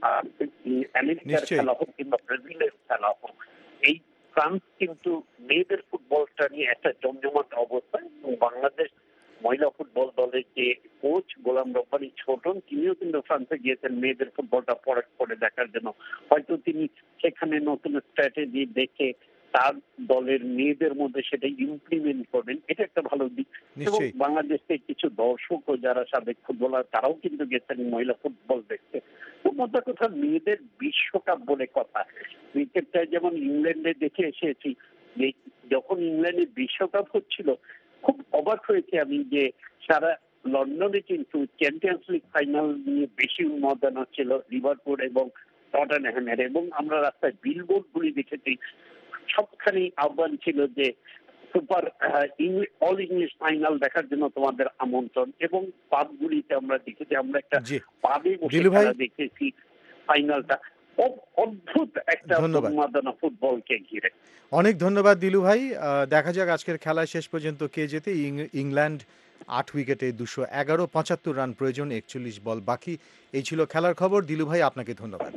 আমেরিকার খেলা হোক কিংবা ব্রাজিলের খেলা হোক। এই ফ্রান্স কিন্তু মেয়েদের ফুটবলটা নিয়ে একটা জমজমাট অবস্থায়, এবং বাংলাদেশ মহিলা ফুটবল দলের যে কোচ গোলাম রব্বানী ছোটন, তিনিও কিন্তু ফ্রান্সে গিয়েছেন মেয়েদের ফুটবলটা পরখ করে দেখার জন্য। হয়তো তিনি সেখানে নতুন স্ট্র্যাটেজি দেখে তার দলের মেয়েদের মধ্যে সেটা ইমপ্লিমেন্ট করবেন, এটা একটা ভালো দিক। এবং বাংলাদেশ থেকে কিছু দর্শকও যারা সাবেক ফুটবলার তারাও কিন্তু গেছেন মহিলা ফুটবল দেখতে। তো মোদ্দা কথা, মেয়েদের বিশ্বকাপ বলে কথা। ক্রিকেটটা যেমন ইংল্যান্ডে দেখে এসেছি, যে যখন ইংল্যান্ডে বিশ্বকাপ হচ্ছিল খুব অবাক হয়েছে আমি যে সারা লন্ডনে কিন্তু চ্যাম্পিয়ন্স লিগ ফাইনাল নিয়ে বেশি উন্মাদনা ছিল লিভারপুল এবং টটেনহ্যামের, এবং আমরা রাস্তায় বিলবোর্ড গুলি দেখেছি, সবখানেই আহ্বান ছিল যে সুপার অল ইংলিশ ফাইনাল দেখার জন্য তোমাদের আমন্ত্রণ। এবং পাবগুলিতে আমরা দেখেছি, আমরা একটা পাবে বসে খেলা দেখেছি ফাইনালটা, অদ্ভুত একটা উন্মাদনা ফুটবলকে ঘিরে। অনেক ধন্যবাদ দিলু ভাই। দেখা যাক আজকের খেলায় শেষ পর্যন্ত কে জেতে। ইংল্যান্ড 8 উইকেটে 211, 75 রান প্রয়োজন, 41 বল বাকি। এই ছিল খেলার খবর। দিলু ভাই, আপনাকে ধন্যবাদ।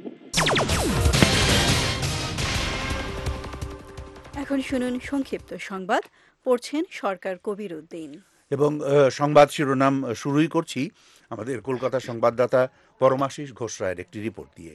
এখন শুনুন সংক্ষিপ্ত সংবাদ, পড়ছেন সরকার কবির উদ্দিন। এবং সংবাদ শিরোনাম শুরুই করছি আমাদের কলকাতা সংবাদদাতা পরমাশিস ঘোষ রায়ের একটি রিপোর্ট দিয়ে।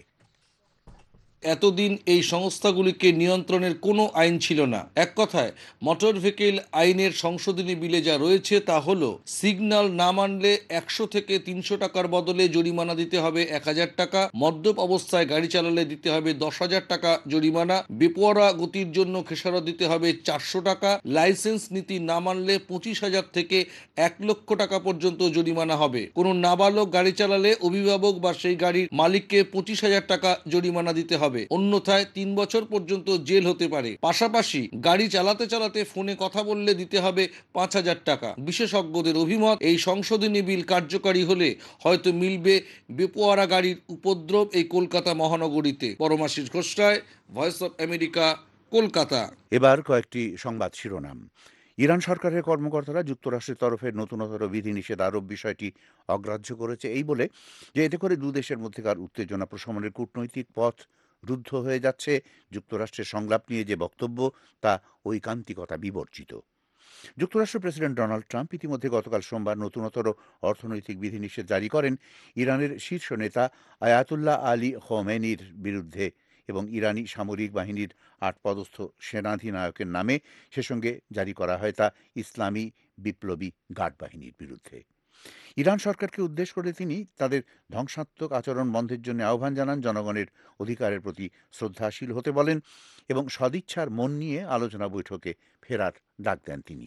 এতদিন এই সংস্থাগুলিকে নিয়ন্ত্রণের কোনো আইন ছিল না। এক কথায় মোটর ভেহিকেল আইনের সংশোধনী বিলে যা রয়েছে তা হলো সিগন্যাল না মানলে 100 থেকে 300 টাকার বদলে জরিমানা দিতে হবে 1000 টাকা, মদ্যপ অবস্থায় গাড়ি চালালে দিতে হবে 10,000 টাকা জরিমানা, বেপরোয়া গতির জন্য খেসারত দিতে হবে 400 টাকা, লাইসেন্স নীতি না মানলে 25,000 থেকে 1 লক্ষ টাকা পর্যন্ত জরিমানা হবে। কোনো নাবালক গাড়ি চালালে অভিভাবক বা সেই গাড়ির মালিককে 25,000 টাকা জরিমানা দিতে হবে, অন্যথায় 3 বছর পর্যন্ত জেল হতে পারে। পাশাপাশি গাড়ি চালাতে চালাতে ফোনে কথা বললে দিতে হবে 5,000 টাকা। বিশেষজ্ঞদের অভিমত, এই সংশোধনী বিল কার্যকারী হলে হয়তো মিলবে বেপরোয়া গাড়ির উপদ্রব এই কলকাতা মহানগরীতে। Paramashis Ghosh Roy, Voice of America, Kolkata. এবার কয়েকটি সংবাদ শিরোনাম। ইরান সরকারের কর্মকর্তারা যুক্তরাষ্ট্রের তরফের নতুনতর বিধিনিষেধ আরোপ বিষয়টি অগ্রাহ্য করেছে এই বলে যে এতে করে দুদেশের মধ্যেকার উত্তেজনা প্রশমনের কূটনৈতিক পথ রুদ্ধ হয়ে যাচ্ছে। যুক্তরাষ্ট্রের সংলাপ নিয়ে যে বক্তব্য তা ঐকান্তিকতা বিবর্জিত। যুক্তরাষ্ট্রের প্রেসিডেন্ট ডোনাল্ড ট্রাম্প ইতিমধ্যে গতকাল সোমবার নতুনতর অর্থনৈতিক বিধিনিষেধ জারি করেন ইরানের শীর্ষ নেতা আয়াতুল্লাহ আলী খোমেনির বিরুদ্ধে এবং ইরানি সামরিক বাহিনীর 8 পদস্থ সেনাধিনায়কের নামে। সে সঙ্গে জারি করা হয় তা ইসলামী বিপ্লবী গার্ড বাহিনীর বিরুদ্ধে। ইরান সরকারকে উদ্দেশ্য করে তিনি তাদের ধ্বংসাত্মক আচরণ বন্ধের জন্য আহ্বান জানান, জনগণের অধিকারের প্রতি শ্রদ্ধাশীল হতে বলেন এবং সদিচ্ছার মন নিয়ে আলোচনা বৈঠকে ফেরার ডাক দেন তিনি।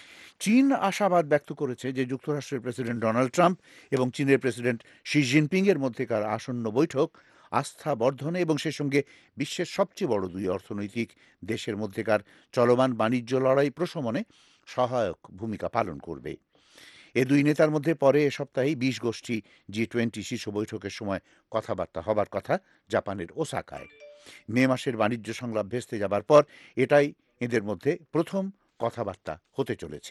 চীন আশাবাদ ব্যক্ত করেছে যে যুক্তরাষ্ট্রের প্রেসিডেন্ট ডোনাল্ড ট্রাম্প এবং চীনের প্রেসিডেন্ট শি জিনপিংয়ের মধ্যেকার আসন্ন বৈঠক আস্থা বর্ধনে এবং সে সঙ্গে বিশ্বের সবচেয়ে বড় 2 অর্থনৈতিক দেশের মধ্যেকার চলমান বাণিজ্য লড়াই প্রশমনে সহায়ক ভূমিকা পালন করবে। এ 2 নেতার মধ্যে পরে এ সপ্তাহেই 20 গোষ্ঠী G20 শীর্ষ বৈঠকের সময় কথাবার্তা হবার কথা জাপানের ওসাকায়। মে মাসের বাণিজ্য সংলাপ ভেস্তে যাবার পর এটাই এদের মধ্যে প্রথম কথাবার্তা হতে চলেছে।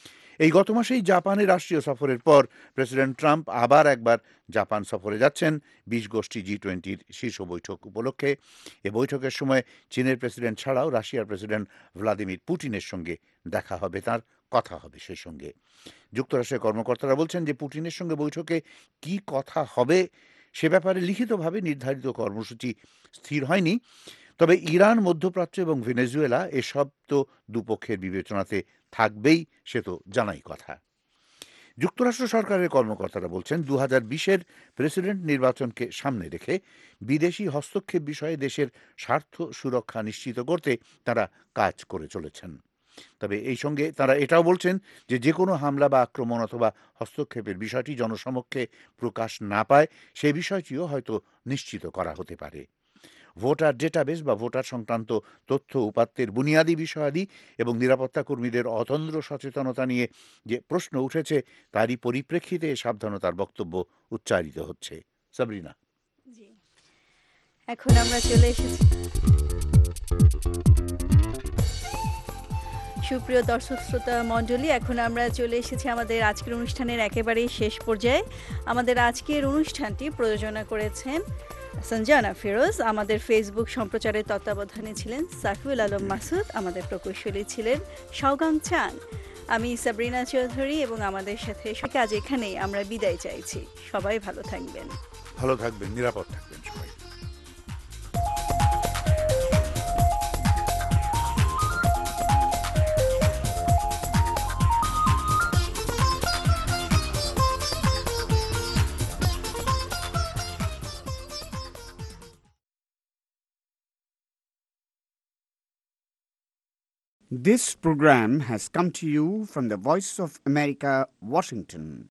এই গত মাসেই জাপানের রাষ্ট্রীয় সফরের পর প্রেসিডেন্ট ট্রাম্প আবার একবার জাপান সফরে যাচ্ছেন 20 গোষ্ঠী G20 শীর্ষ বৈঠক উপলক্ষে। এ বৈঠকের সময় চীনের প্রেসিডেন্ট ছাড়াও রাশিয়ার প্রেসিডেন্ট ভ্লাদিমির পুতিনের সঙ্গে দেখা হবে, তার কথা হবে সেই সঙ্গে। যুক্তরাষ্ট্রের কর্মকর্তারা বলছেন যে পুতিনের সঙ্গে বৈঠকে কি কথা হবে সে ব্যাপারে লিখিতভাবে নির্ধারিত কর্মসূচি স্থির হয়নি, তবে ইরান, মধ্যপ্রাচ্য এবং ভেনেজুয়েলা এসব তো দুপক্ষের বিবেচনাতে থাকবেই, সে তো জানাই কথা। যুক্তরাষ্ট্র সরকারের কর্মকর্তারা বলছেন 2020-এর প্রেসিডেন্ট নির্বাচনকে সামনে রেখে বিদেশি হস্তক্ষেপ বিষয়ে দেশের স্বার্থ সুরক্ষা নিশ্চিত করতে তারা কাজ করে চলেছেন। তবে এই সঙ্গে তারা এটাও বলছেন যে যে কোনো হামলা বা আক্রমণ অথবা হস্তক্ষেপের বিষয়টি জনসমক্ষে প্রকাশ না পায় সে বিষয়টিও হয়তো নিশ্চিত করা হতে পারে। ভোটার ডেটাবেস বা ভোটার সংক্রান্ত তথ্য উপাত্তের বুনিয়াদী বিষয়াদি এবং নিরাপত্তা কর্মীদের অতন্দ্র সচেতনতা নিয়ে যে প্রশ্ন উঠেছে তারই পরিপ্রেক্ষিতে সাবধানতার বক্তব্য উচ্চারিত হচ্ছে। সাবরিনা, এখন আমরা চলে এসেছি সুপ্রিয় দর্শক শ্রোতা মণ্ডলী, এখন আমরা চলে এসেছি আমাদের আজকের অনুষ্ঠানের একেবারেই শেষ পর্যায়ে। আমাদের আজকের অনুষ্ঠানটি প্রযোজনা করেছেন সঞ্জানা ফিরোজ, আমাদের ফেসবুক সম্প্রচারের তত্ত্বাবধানে ছিলেন সাফিউল আলম মাসুদ, আমাদের প্রকৌশলী ছিলেন শাওগাং চান। আমি সাবরিনা চৌধুরী এবং আমাদের সাথে আজ এখানেই আমরা বিদায় চাইছি। সবাই ভালো থাকবেন, নিরাপদ থাকবেন সবাই। This program has come to you from the Voice of America, Washington.